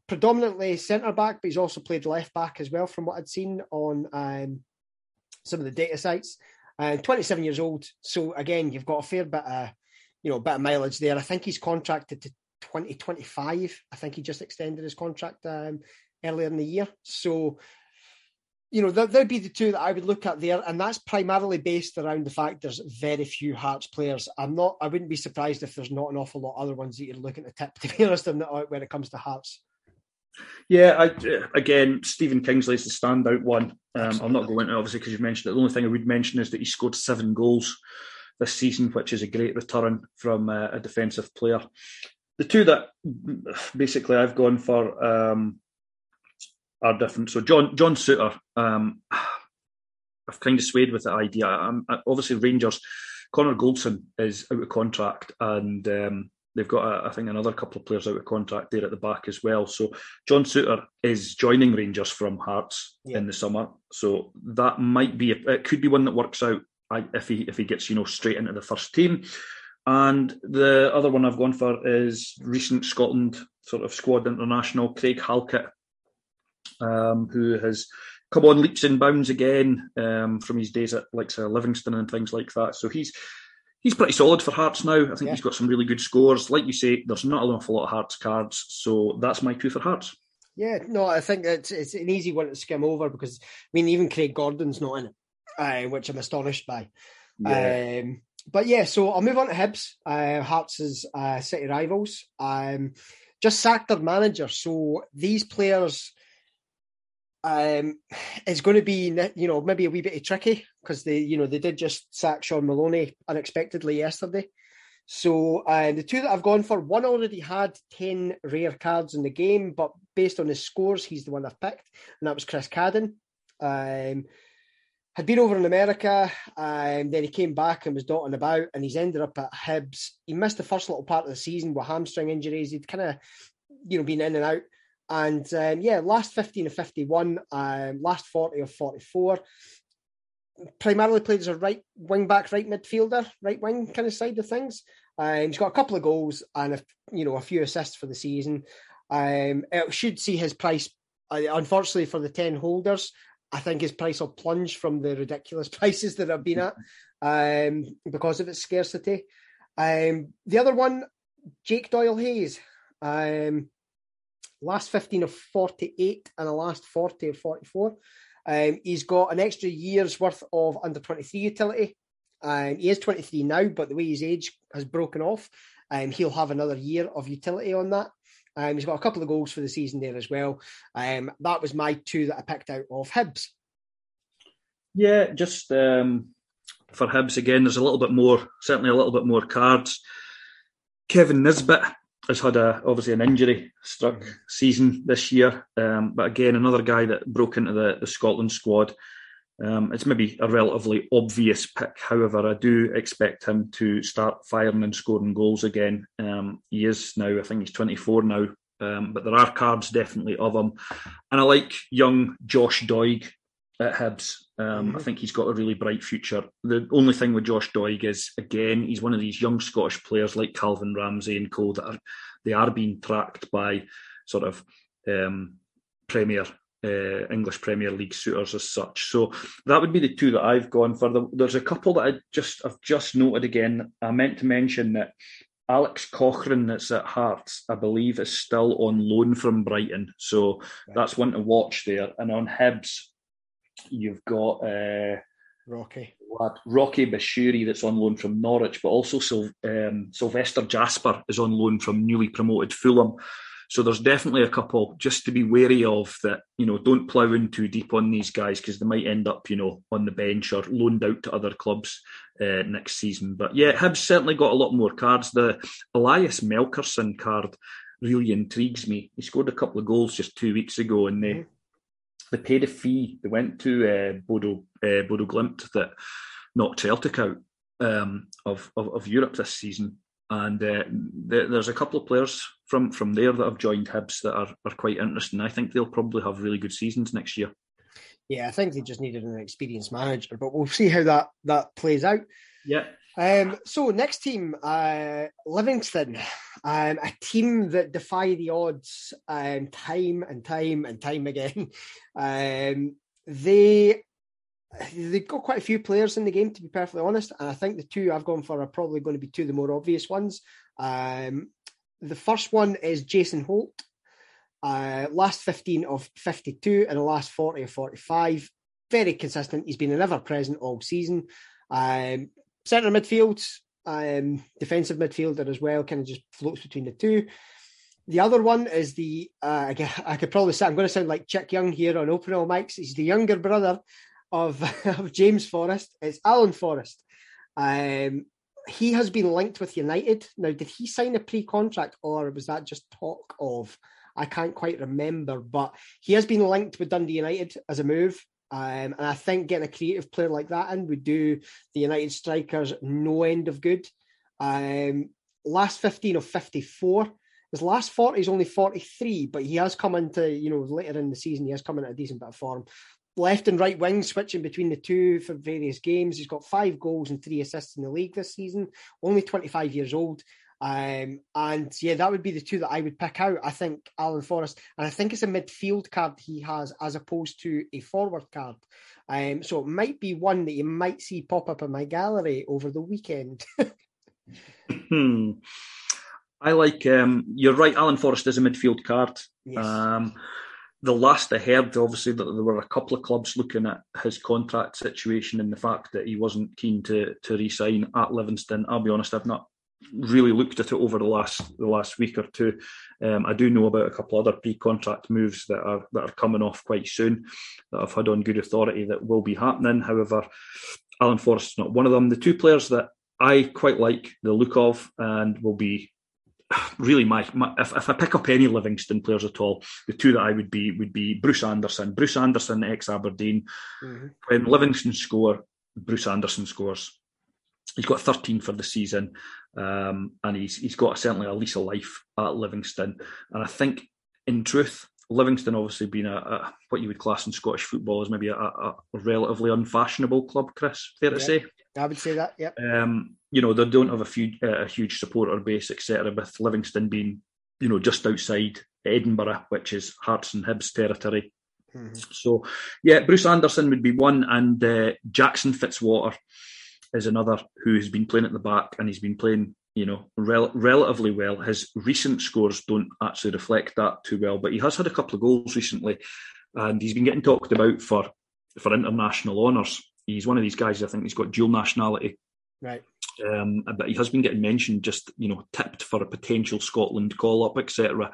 predominantly centre back, but he's also played left back as well, from what I'd seen on um, some of the data sites. And uh, twenty-seven years old, so again, you've got a fair bit of, you know, bit of mileage there. I think he's contracted to twenty twenty-five. I think he just extended his contract um, earlier in the year. So, you know, that would be the two that I would look at there, and that's primarily based around the fact there's very few Hearts players. I'm not, I wouldn't be surprised if there's not an awful lot of other ones that you're looking to tip, to be honest, when it comes to Hearts. Yeah, I, again, Stephen Kingsley's the standout one. Um, I'm not going to, obviously, because you've mentioned it. The only thing I would mention is that he scored seven goals this season, which is a great return from uh, a defensive player. The two that basically I've gone for um, are different. So John John Souttar, um, I've kind of swayed with the idea. I'm, obviously, Rangers, Connor Goldson is out of contract, and um, they've got, a, I think, another couple of players out of contract there at the back as well. So John Souttar is joining Rangers from Hearts yeah. in the summer. So that might be, it could be one that works out if he if he gets, you know, straight into the first team. And the other one I've gone for is recent Scotland sort of squad international, Craig Halkett, um, who has come on leaps and bounds again um, from his days at like uh, Livingston and things like that. So he's he's pretty solid for Hearts now. I think yeah. he's got some really good scores. Like you say, there's not an awful lot of Hearts cards, so that's my two for Hearts. Yeah, no, I think it's it's an easy one to skim over because, I mean, even Craig Gordon's not in it, uh, which I'm astonished by. Yeah. Um, but yeah, so I'll move on to Hibs, uh, Hearts' uh, city rivals. Um, just sacked their manager, so these players... Um, it's going to be, you know, maybe a wee bit tricky because they, you know, they did just sack Sean Maloney unexpectedly yesterday. So uh, the two that I've gone for, one already had ten rare cards in the game, but based on his scores, he's the one I've picked, and that was Chris Cadden. Um, had been over in America, and then he came back and was dotting about, and he's ended up at Hibs. He missed the first little part of the season with hamstring injuries. He'd kind of, you know, been in and out. And um, yeah, last fifteen of fifty-one, um, last forty of forty-four. Primarily played as a right wing back, right midfielder, right wing kind of side of things. Um, he's got a couple of goals and a, you know, a few assists for the season. Um, it should see his price. Uh, unfortunately for the ten holders, I think his price will plunge from the ridiculous prices that I've been at um, because of its scarcity. Um, the other one, Jake Doyle-Hayes. Um, Last fifteen of forty-eight and a last forty of forty-four. Um, he's got an extra year's worth of under twenty-three utility. Um, he is twenty-three now, but the way his age has broken off, um, he'll have another year of utility on that. Um, he's got a couple of goals for the season there as well. Um, that was my two that I picked out of Hibs. Yeah, just um, for Hibs again, there's a little bit more, certainly a little bit more cards. Kevin Nisbet has had a obviously an injury struck season this year, um, but again another guy that broke into the, the Scotland squad. Um, it's maybe a relatively obvious pick, however, I do expect him to start firing and scoring goals again. Um, he is now, I think he's twenty-four now, um, but there are cards definitely of him, and I like young Josh Doig at Hibs. Um, mm-hmm. I think he's got a really bright future. The only thing with Josh Doig is, again, he's one of these young Scottish players like Calvin Ramsey and co that are they are being tracked by sort of um, Premier uh, English Premier League suitors as such. So that would be the two that I've gone for. The, there's a couple that I just I've just noted again. I meant to mention that Alex Cochrane, that's at Hearts, I believe, is still on loan from Brighton. So right. That's one to watch there. And on Hibs, you've got uh, Rocky Rocky Bashiri that's on loan from Norwich, but also Syl- um, Sylvester Jasper is on loan from newly promoted Fulham. So there's definitely a couple just to be wary of that, you know, don't plough in too deep on these guys because they might end up, you know, on the bench or loaned out to other clubs uh, next season. But yeah, Hibs certainly got a lot more cards. The Elias Melkerson card really intrigues me. He scored a couple of goals just two weeks ago and they mm-hmm. They paid a fee. They went to uh, Bodo uh, Bodo Glimt that knocked Celtic out um, of, of of Europe this season, and uh, th- there's a couple of players from, from there that have joined Hibs that are, are quite interesting. I think they'll probably have really good seasons next year. Yeah, I think they just needed an experienced manager, but we'll see how that that plays out. Yeah. Um, so next team, uh, Livingston, um, a team that defy the odds um, time and time and time again. Um, they they've got quite a few players in the game, to be perfectly honest, and I think the two I've gone for are probably going to be two of the more obvious ones. Um, the first one is Jason Holt. Uh, last fifteen of fifty-two and the last forty of forty-five. Very consistent. He's been an ever-present all season. Um, centre midfield, um, defensive midfielder as well, kind of just floats between the two. The other one is the, uh, again, I could probably say, I'm going to sound like Chick Young here on Open All Mics. He's the younger brother of, of James Forrest. It's Alan Forrest. Um, he has been linked with United. Now, did he sign a pre-contract or was that just talk of? I can't quite remember, but he has been linked with Dundee United as a move. Um, and I think getting a creative player like that in would do the United strikers no end of good. Um, last fifteen of fifty-four. His last forty is only forty-three, but he has come into, you know, later in the season, he has come into a decent bit of form. Left and right wing, switching between the two for various games. He's got five goals and three assists in the league this season. Only twenty-five years old. Um, and yeah, that would be the two that I would pick out. I think Alan Forrest, and I think it's a midfield card he has as opposed to a forward card. Um, so it might be one that you might see pop up in my gallery over the weekend. hmm. I like, um, you're right, Alan Forrest is a midfield card. Yes. Um, the last I heard, obviously, that there were a couple of clubs looking at his contract situation and the fact that he wasn't keen to to re-sign at Livingston. I'll be honest, I've not really looked at it over the last the last week or two. Um, I do know about a couple other pre-contract moves that are that are coming off quite soon that I've had on good authority that will be happening. However, Alan Forrest is not one of them. The two players that I quite like the look of and will be really my, my if, if I pick up any Livingston players at all, the two that I would be would be Bruce Anderson. Bruce Anderson, ex-Aberdeen. Mm-hmm. When Livingston score, Bruce Anderson scores. He's got thirteen for the season, um, and he's he's got certainly a lease of life at Livingston. And I think, in truth, Livingston obviously being a, a what you would class in Scottish football as maybe a, a, a relatively unfashionable club, Chris, fair to yeah, say? I would say that, yeah. Um, you know, they don't have a huge, uh, a huge supporter base, et cetera, with Livingston being, you know, just outside Edinburgh, which is Hearts and Hibs territory. Mm-hmm. So, yeah, Bruce Anderson would be one, and uh, Jackson Fitzwater is another who has been playing at the back, and he's been playing, you know, rel- relatively well. His recent scores don't actually reflect that too well, but he has had a couple of goals recently, and he's been getting talked about for, for international honours. He's one of these guys, I think he's got dual nationality. Right. Um, but he has been getting mentioned, just, you know, tipped for a potential Scotland call-up, et cetera.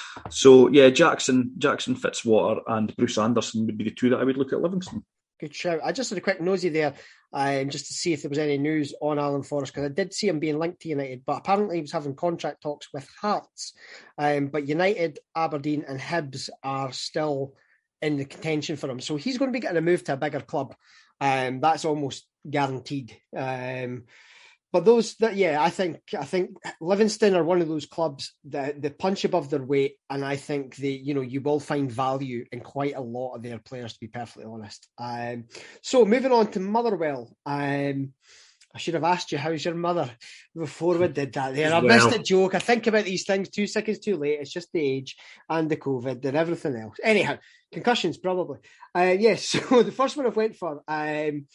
So, yeah, Jackson, Jackson Fitzwater and Bruce Anderson would be the two that I would look at Livingston. Good shout. I just had a quick nosy there um, just to see if there was any news on Alan Forrest, because I did see him being linked to United, but apparently he was having contract talks with Hearts. Um, but United, Aberdeen and Hibs are still in the contention for him. So he's going to be getting a move to a bigger club. Um, that's almost guaranteed. Um, but those that, yeah, I think I think Livingston are one of those clubs that they punch above their weight, and I think they, you know, you will find value in quite a lot of their players, to be perfectly honest. Um, so moving on to Motherwell. Um, I should have asked you, how's your mother, before we did that there. I well. missed a joke. I think about these things two seconds too late. It's just the age and the COVID and everything else. Anyhow, concussions probably. Uh, yes, so the first one I've went for, um,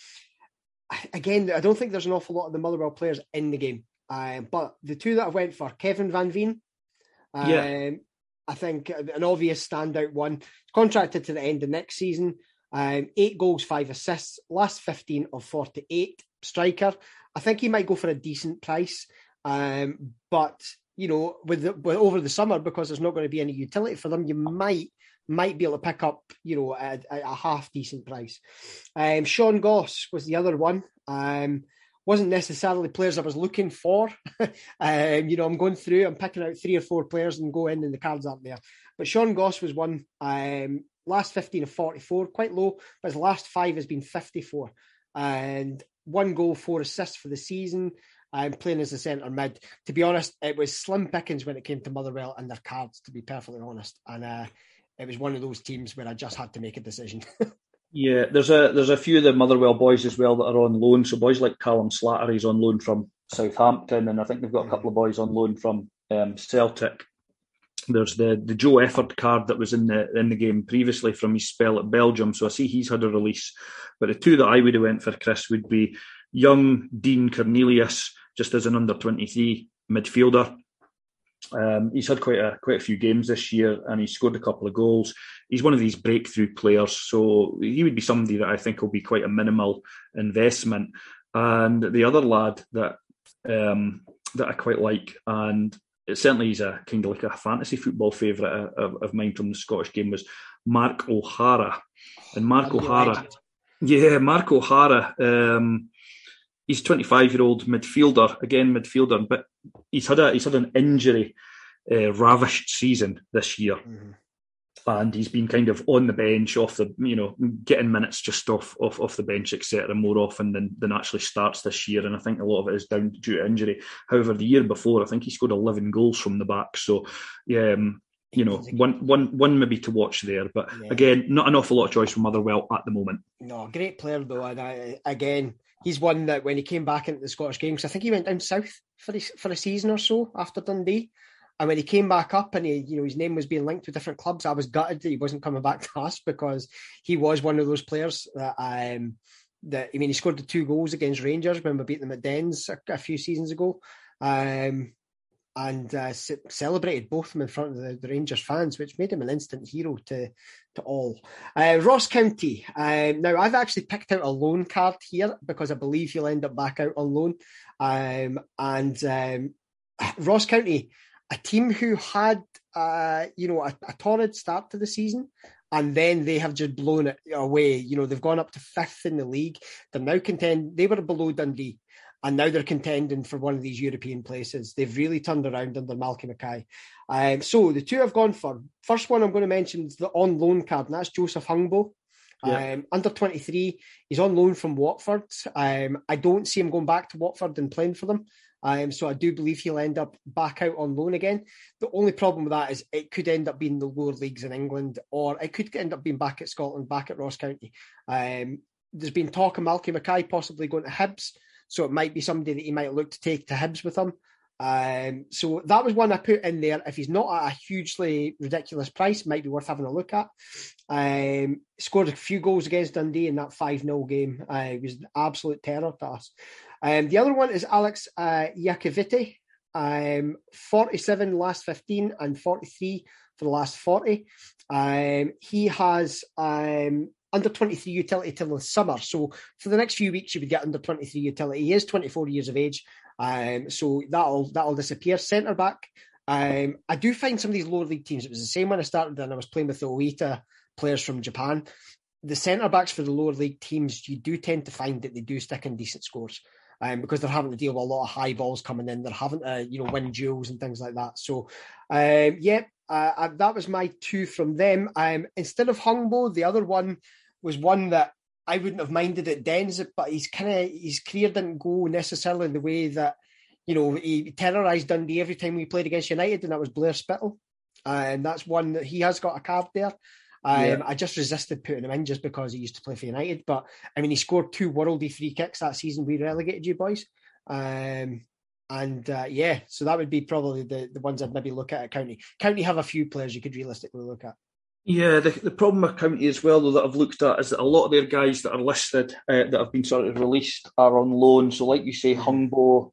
again, I don't think there's an awful lot of the Motherwell players in the game. Uh, but the two that I've went for, Kevin Van Veen. Um, yeah. I think an obvious standout one. Contracted to the end of next season. Um, eight goals, five assists. Last fifteen of forty-eight. Striker. I think he might go for a decent price, um, but you know, with, the, with over the summer, because there's not going to be any utility for them, you might might be able to pick up, you know, a, a half decent price. Um, Sean Goss was the other one. Um, wasn't necessarily players I was looking for. um, you know, I'm going through, I'm picking out three or four players and go in, and the cards aren't there. But Sean Goss was one. Um, last fifteen of forty-four, quite low, but his last five has been fifty-four. And one goal, four assists for the season. I'm playing as a centre mid. To be honest, it was slim pickings when it came to Motherwell and their cards, to be perfectly honest. And uh, it was one of those teams where I just had to make a decision. Yeah, there's a there's a few of the Motherwell boys as well that are on loan. So boys like Callum Slattery's on loan from Southampton, and I think they've got a couple of boys on loan from um, Celtic. There's the, the Joe Efford card that was in the in the game previously from his spell at Belgium, so I see he's had a release. But the two that I would have went for, Chris, would be young Dean Cornelius, just as an under twenty-three midfielder. Um, he's had quite a quite a few games this year, and he's scored a couple of goals. He's one of these breakthrough players, so he would be somebody that I think will be quite a minimal investment. And the other lad that um, that I quite like, and it certainly he's a kind of like a fantasy football favourite of, of mine from the Scottish game, was Mark O'Hara. And Mark O'Hara, yeah, Mark O'Hara. Um, He's a twenty-five-year-old midfielder, again midfielder, but he's had a he's had an injury uh, ravished season this year, mm-hmm. and he's been kind of on the bench, off the you know getting minutes just off off, off the bench, et cetera, more often than than actually starts this year. And I think a lot of it is down due to injury. However, the year before, I think he scored eleven goals from the back. So, yeah. Um, You know, one, one, one maybe to watch there, but yeah. Again, not an awful lot of choice from Motherwell at the moment. No, great player though, and I, again, he's one that when he came back into the Scottish game, because I think he went down south for his, for a season or so after Dundee, and when he came back up and he, you know, his name was being linked to different clubs, I was gutted that he wasn't coming back to us, because he was one of those players that, um, that I mean, he scored the two goals against Rangers when we beat them at Dens a, a few seasons ago. Um, and uh, c- celebrated both of them in front of the, the Rangers fans, which made him an instant hero to to all. Uh, Ross County. Um, now, I've actually picked out a loan card here because I believe he'll end up back out on loan. Um, and um, Ross County, a team who had, uh, you know, a, a torrid start to the season, and then they have just blown it away. You know, they've gone up to fifth in the league. They're now contend. They were below Dundee, and now they're contending for one of these European places. They've really turned around under Malky Mackay. Um, so the two I've gone for. First one I'm going to mention is the on loan card, and that's Joseph Hungbo. Yeah. Um, under twenty-three, he's on loan from Watford. Um, I don't see him going back to Watford and playing for them. Um, so I do believe he'll end up back out on loan again. The only problem with that is it could end up being the lower leagues in England, or it could end up being back at Scotland, back at Ross County. Um, there's been talk of Malky Mackay possibly going to Hibs. So it might be somebody that he might look to take to Hibs with him. Um, so that was one I put in there. If he's not at a hugely ridiculous price, might be worth having a look at. Um, scored a few goals against Dundee in that five nil game. Uh, it was an absolute terror to us. Um, the other one is Alex uh, Iakoviti. Um, forty-seven last fifteen and forty-three for the last forty. Um, he has... Um, under twenty-three utility till the summer. So for the next few weeks, you would get under twenty-three utility. He is twenty-four years of age. Um, so that'll that'll disappear. Centre back. Um, I do find some of these lower league teams, it was the same when I started and I was playing with the Oita players from Japan. The centre backs for the lower league teams, you do tend to find that they do stick in decent scores. Um, because they're having to deal with a lot of high balls coming in. They're having to, you know, win duels and things like that. So, um, yeah, uh, uh, that was my two from them. Um, instead of Hungbo, the other one was one that I wouldn't have minded at Dens, but he's kind of his career didn't go necessarily the way that, you know, he terrorised Dundee every time we played against United, and that was Blair Spittle. Uh, and that's one that he has got a card there. Um, yeah. I just resisted putting him in just because he used to play for United. But, I mean, he scored two worldy free kicks that season we relegated you boys. Um, and, uh, yeah, so that would be probably the, the ones I'd maybe look at at County. County have a few players you could realistically look at. Yeah, the, the problem with County as well, though, that I've looked at is that a lot of their guys that are listed, uh, that have been sort of released, are on loan. So like you say, Hungbo,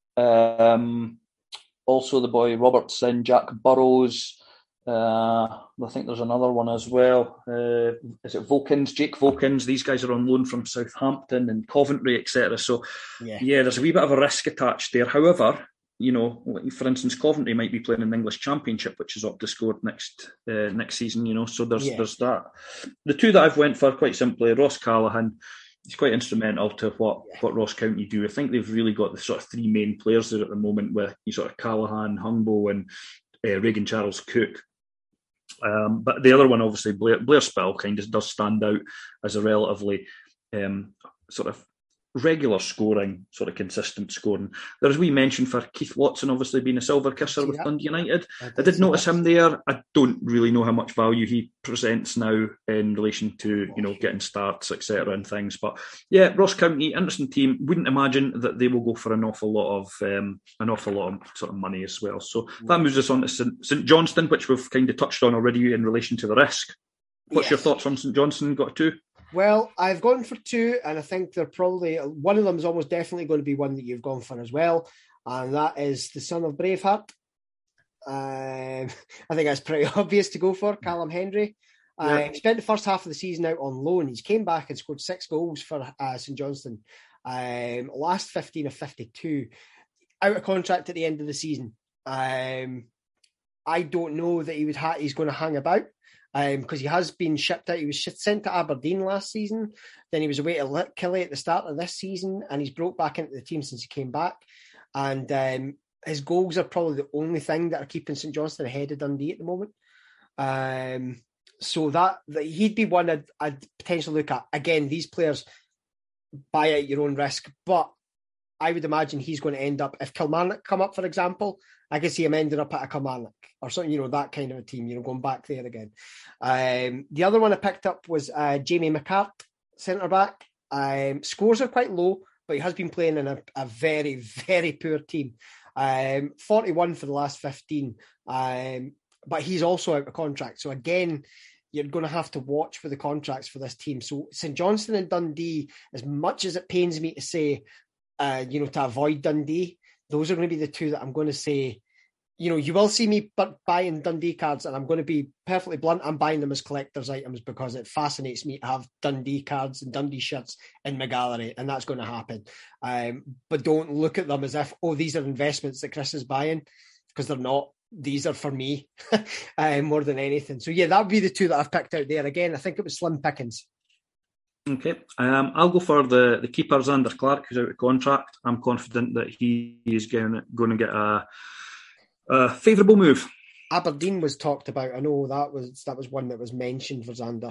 um, also the boy Robertson, Jack Burrows, Uh, I think there's another one as well. Uh, is it Volkins? Jake Volkins. These guys are on loan from Southampton and Coventry, et cetera. So, yeah. yeah, there's a wee bit of a risk attached there. However, you know, for instance, Coventry might be playing in the English Championship, which is up to score next uh, next season. You know, so there's yeah. there's that. The two that I've went for, quite simply, Ross Callaghan. He's quite instrumental to what, yeah. what Ross County do. I think they've really got the sort of three main players there at the moment, with you sort of Callaghan, Hungbo, and uh, Regan Charles Cook. Um, but the other one, obviously, Blair, Blair Spittle kind of does stand out as a relatively um, sort of regular scoring, sort of consistent scoring. There, as we mentioned, for Keith Watson, obviously being a silver kisser with that. Dundee United. I did, I did notice that. him there. I don't really know how much value he presents now in relation to, you know, getting starts, et cetera, and things. But yeah, Ross County, interesting team. Wouldn't imagine that they will go for an awful lot of um, an awful lot of sort of money as well. So yeah. That moves us on to St Johnstone, which we've kind of touched on already in relation to the risk. What's yes. your thoughts on St Johnstone? Got two? Well, I've gone for two, and I think they're probably one of them is almost definitely going to be one that you've gone for as well, and that is the son of Braveheart. Um, I think that's pretty obvious to go for, Callum Hendry. Yeah. Uh, he spent the first half of the season out on loan. He's came back and scored six goals for uh, St Johnstone. Um, last fifteen of fifty-two, out of contract at the end of the season. Um, I don't know that he would ha- he's going to hang about. Because um, he has been shipped out. He was sent to Aberdeen last season. Then he was away to Killie at the start of this season, and he's broke back into the team since he came back. And um, his goals are probably the only thing that are keeping St Johnstone ahead of Dundee at the moment. Um, so that, that he'd be one I'd, I'd potentially look at. Again, these players buy at your own risk, but I would imagine he's going to end up, if Kilmarnock come up, for example, I could see him ending up at a Kilmarnock or something, you know, that kind of a team, you know, going back there again. Um, the other one I picked up was uh, Jamie McCart, centre-back. Um, scores are quite low, but he has been playing in a, a very, very poor team. Um, forty-one for the last fifteen, um, but he's also out of contract. So again, you're going to have to watch for the contracts for this team. So St Johnstone and Dundee, as much as it pains me to say, uh, you know, to avoid Dundee, those are going to be the two that I'm going to say, you know, you will see me buying Dundee cards, and I'm going to be perfectly blunt, I'm buying them as collector's items because it fascinates me to have Dundee cards and Dundee shirts in my gallery, and that's going to happen. Um, but don't look at them as if, oh, these are investments that Chris is buying, because they're not. These are for me um, more than anything. So, yeah, that would be the two that I've picked out there. Again, I think it was slim pickings. Okay, um, I'll go for the, the keeper, Zander Clark, who's out of contract. I'm confident that he is going, going to get a, a favourable move. Aberdeen was talked about. I know that was that was one that was mentioned for Zander.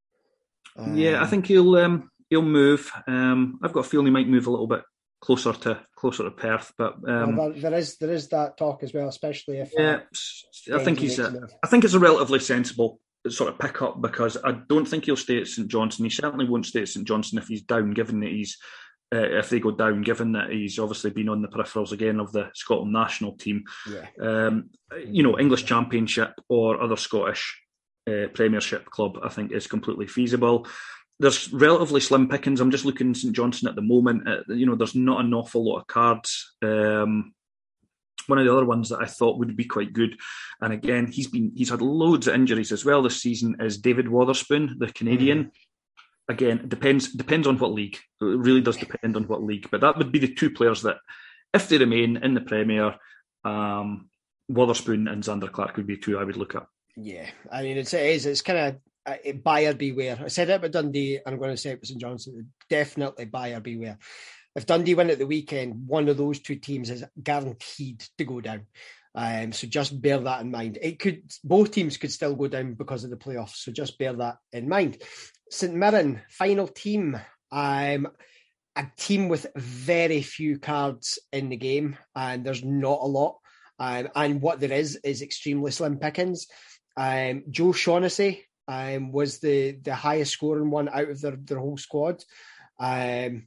Um, yeah, I think he'll um, he'll move. Um, I've got a feeling he might move a little bit closer to closer to Perth, but um, well, there, there is there is that talk as well, especially if yeah, uh, I think he's a, I think it's a relatively sensible sort of pick up, because I don't think he'll stay at St Johnstone. He certainly won't stay at St Johnstone if he's down, given that he's uh, if they go down, given that he's obviously been on the peripherals again of the Scotland national team. Yeah. Um, you know, English Championship or other Scottish uh, Premiership club, I think, is completely feasible. There's relatively slim pickings. I'm just looking at St Johnstone at the moment. Uh, you know, there's not an awful lot of cards. Um, One of the other ones that I thought would be quite good, and again, he's been he's had loads of injuries as well this season, is David Wotherspoon, the Canadian. Mm. Again, it depends depends on what league. It really does depend on what league. But that would be the two players that, if they remain in the Premier, um, Wotherspoon and Zander Clark would be two I would look at. Yeah, I mean, it's, it is. It's kind of uh, buyer beware. I said it about Dundee, I'm going to say it with St Johnstone. Definitely buyer beware. If Dundee win at the weekend, one of those two teams is guaranteed to go down. Um, so just bear that in mind. It could both teams could still go down because of the playoffs. So just bear that in mind. St Mirren, final team. Um, a team with very few cards in the game, and there's not a lot. Um, and what there is is extremely slim pickings. Um, Joe Shaughnessy um, was the, the highest scoring one out of their, their whole squad. Um,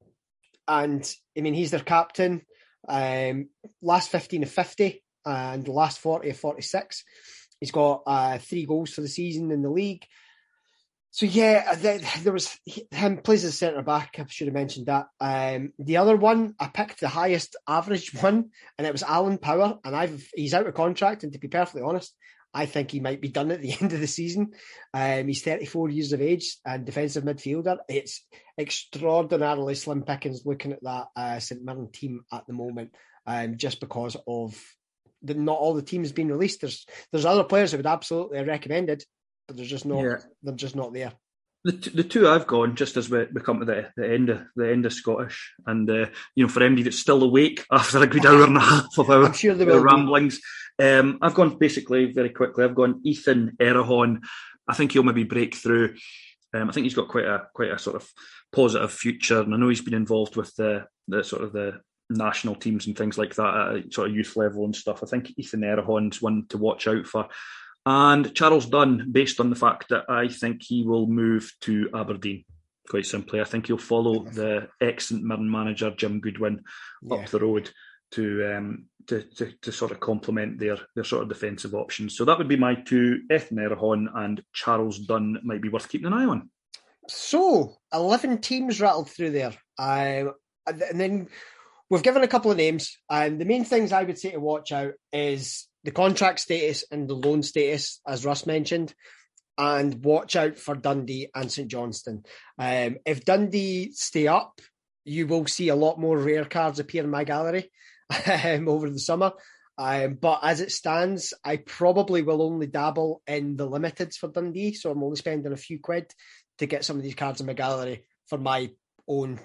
And, I mean, he's their captain. Um, last fifteen of fifty and last forty of forty-six. He's got uh, three goals for the season in the league. So, yeah, there was him plays as centre-back. I should have mentioned that. Um, the other one, I picked the highest average one, and it was Alan Power. And I've he's out of contract. And to be perfectly honest, I think he might be done at the end of the season. Um, he's thirty-four years of age and defensive midfielder. It's extraordinarily slim pickings looking at that uh, St Mirren team at the moment, um, just because of the, not all the teams being released. There's there's other players who would absolutely recommended, but there's just not. Yeah. They're just not there. The t- the two I've gone, just as we, we come to the, the end of the end of Scottish, and uh, you know, for anybody that's still awake after a good hour and a half of our, I'm sure they will our ramblings, um, I've gone basically very quickly. I've gone Ethan Errahon. I think he'll maybe break through. Um, I think he's got quite a quite a sort of positive future, and I know he's been involved with the the sort of the national teams and things like that at a sort of youth level and stuff. I think Ethan Erhahon's one to watch out for. And Charles Dunn, based on the fact that I think he will move to Aberdeen, quite simply. I think he'll follow the excellent Mirren manager, Jim Goodwin, yeah. up the road to, um, to to to sort of complement their, their sort of defensive options. So that would be my two, Ethan Erhahon and Charles Dunn, might be worth keeping an eye on. So, eleven teams rattled through there. Um, and then we've given a couple of names. And the main things I would say to watch out is the contract status and the loan status, as Russ mentioned, and watch out for Dundee and St Johnstone. Um, if Dundee stay up, you will see a lot more rare cards appear in my gallery um, over the summer. Um, but as it stands, I probably will only dabble in the limiteds for Dundee, so I'm only spending a few quid to get some of these cards in my gallery for my own,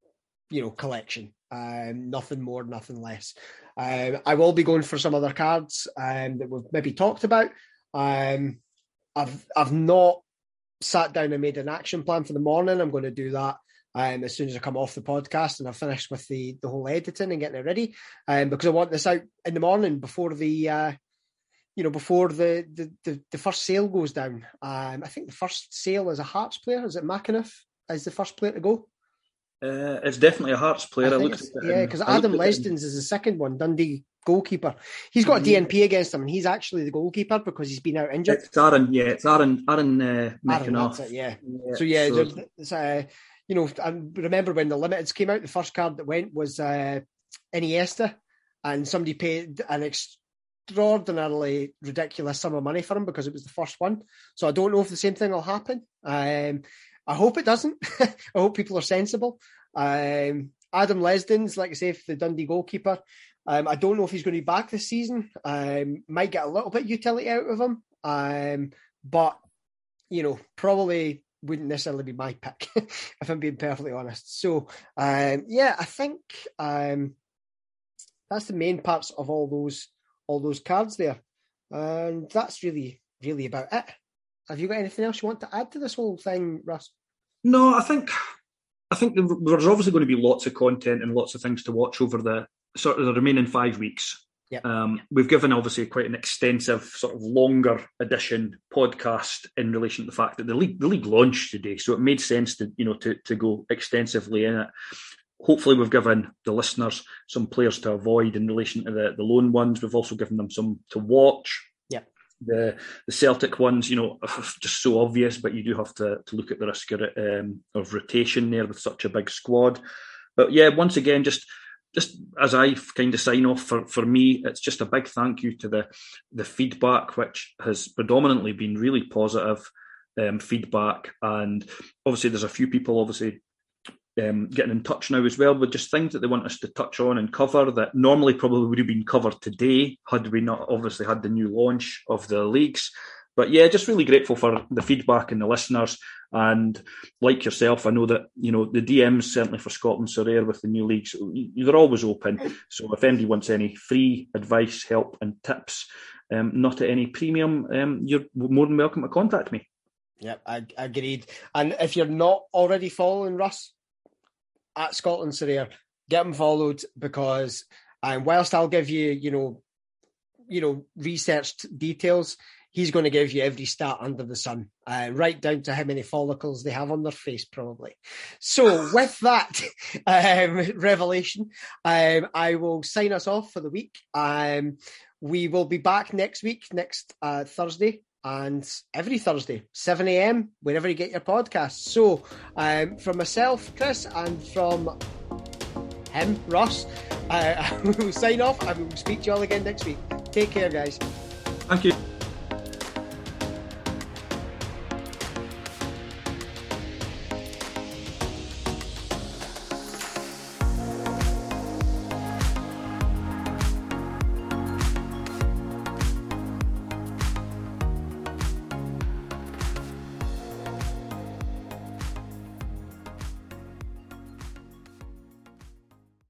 you know, collection. Um, nothing more, nothing less. Um, I will be going for some other cards um, that we've maybe talked about. Um, I've I've not sat down and made an action plan for the morning. I'm going to do that um, as soon as I come off the podcast and I've finished with the, the whole editing and getting it ready. Um, because I want this out in the morning before the uh, you know before the, the the the first sale goes down. Um, I think the first sale is a Hearts player. Is it McAnuff is the first player to go? Uh, it's definitely a Hearts player. I I looked at it yeah, because Adam Lesdens is the second one, Dundee goalkeeper. He's got a D N P against him, and he's actually the goalkeeper because he's been out injured. It's Aaron, yeah, it's Aaron, Aaron uh, Aaron, that's it, yeah. yeah. So yeah, so, it's, uh, you know, I remember when the limiteds came out, the first card that went was uh, Iniesta, and somebody paid an extraordinarily ridiculous sum of money for him because it was the first one. So I don't know if the same thing will happen. Um, I hope it doesn't. I hope people are sensible. Um, Adam Lesdens, like I say, the Dundee goalkeeper. Um, I don't know if he's going to be back this season. Um, might get a little bit of utility out of him. Um, but, you know, probably wouldn't necessarily be my pick, if I'm being perfectly honest. So, um, yeah, I think um, that's the main parts of all those all those cards there. And that's really, really about it. Have you got anything else you want to add to this whole thing, Russ? No, I think I think there's obviously going to be lots of content and lots of things to watch over the sort of the remaining five weeks. Yep. Um, we've given obviously quite an extensive sort of longer edition podcast in relation to the fact that the league the league launched today, so it made sense to you know to to go extensively in it. Hopefully, we've given the listeners some players to avoid in relation to the the loan ones. We've also given them some to watch. The the Celtic ones, you know, just so obvious, but you do have to, to look at the risk of, um, of rotation there with such a big squad. But yeah, once again, just just as I kind of sign off for, for me, it's just a big thank you to the the feedback, which has predominantly been really positive um, feedback. And obviously, there's a few people obviously Um, getting in touch now as well with just things that they want us to touch on and cover that normally probably would have been covered today had we not obviously had the new launch of the leagues. But yeah, just really grateful for the feedback and the listeners. And like yourself, I know that, you know, the D Ms certainly for Scotland Surveyor with the new leagues, they're always open. So if anybody wants any free advice, help and tips, um, not at any premium, um, you're more than welcome to contact me. Yep, I, I agreed. And if you're not already following Russ at Scotland Surveyor, get him followed, because um, whilst I'll give you, you know, you know, researched details, he's going to give you every stat under the sun, uh, right down to how many follicles they have on their face, probably. So with that um, revelation, um, I will sign us off for the week. Um, we will be back next week, next uh, Thursday, and every Thursday, seven a.m, wherever you get your podcasts. So um, from myself, Chris, and from him, Ross, uh, I will sign off and we will speak to you all again next week. Take care, guys. Thank you.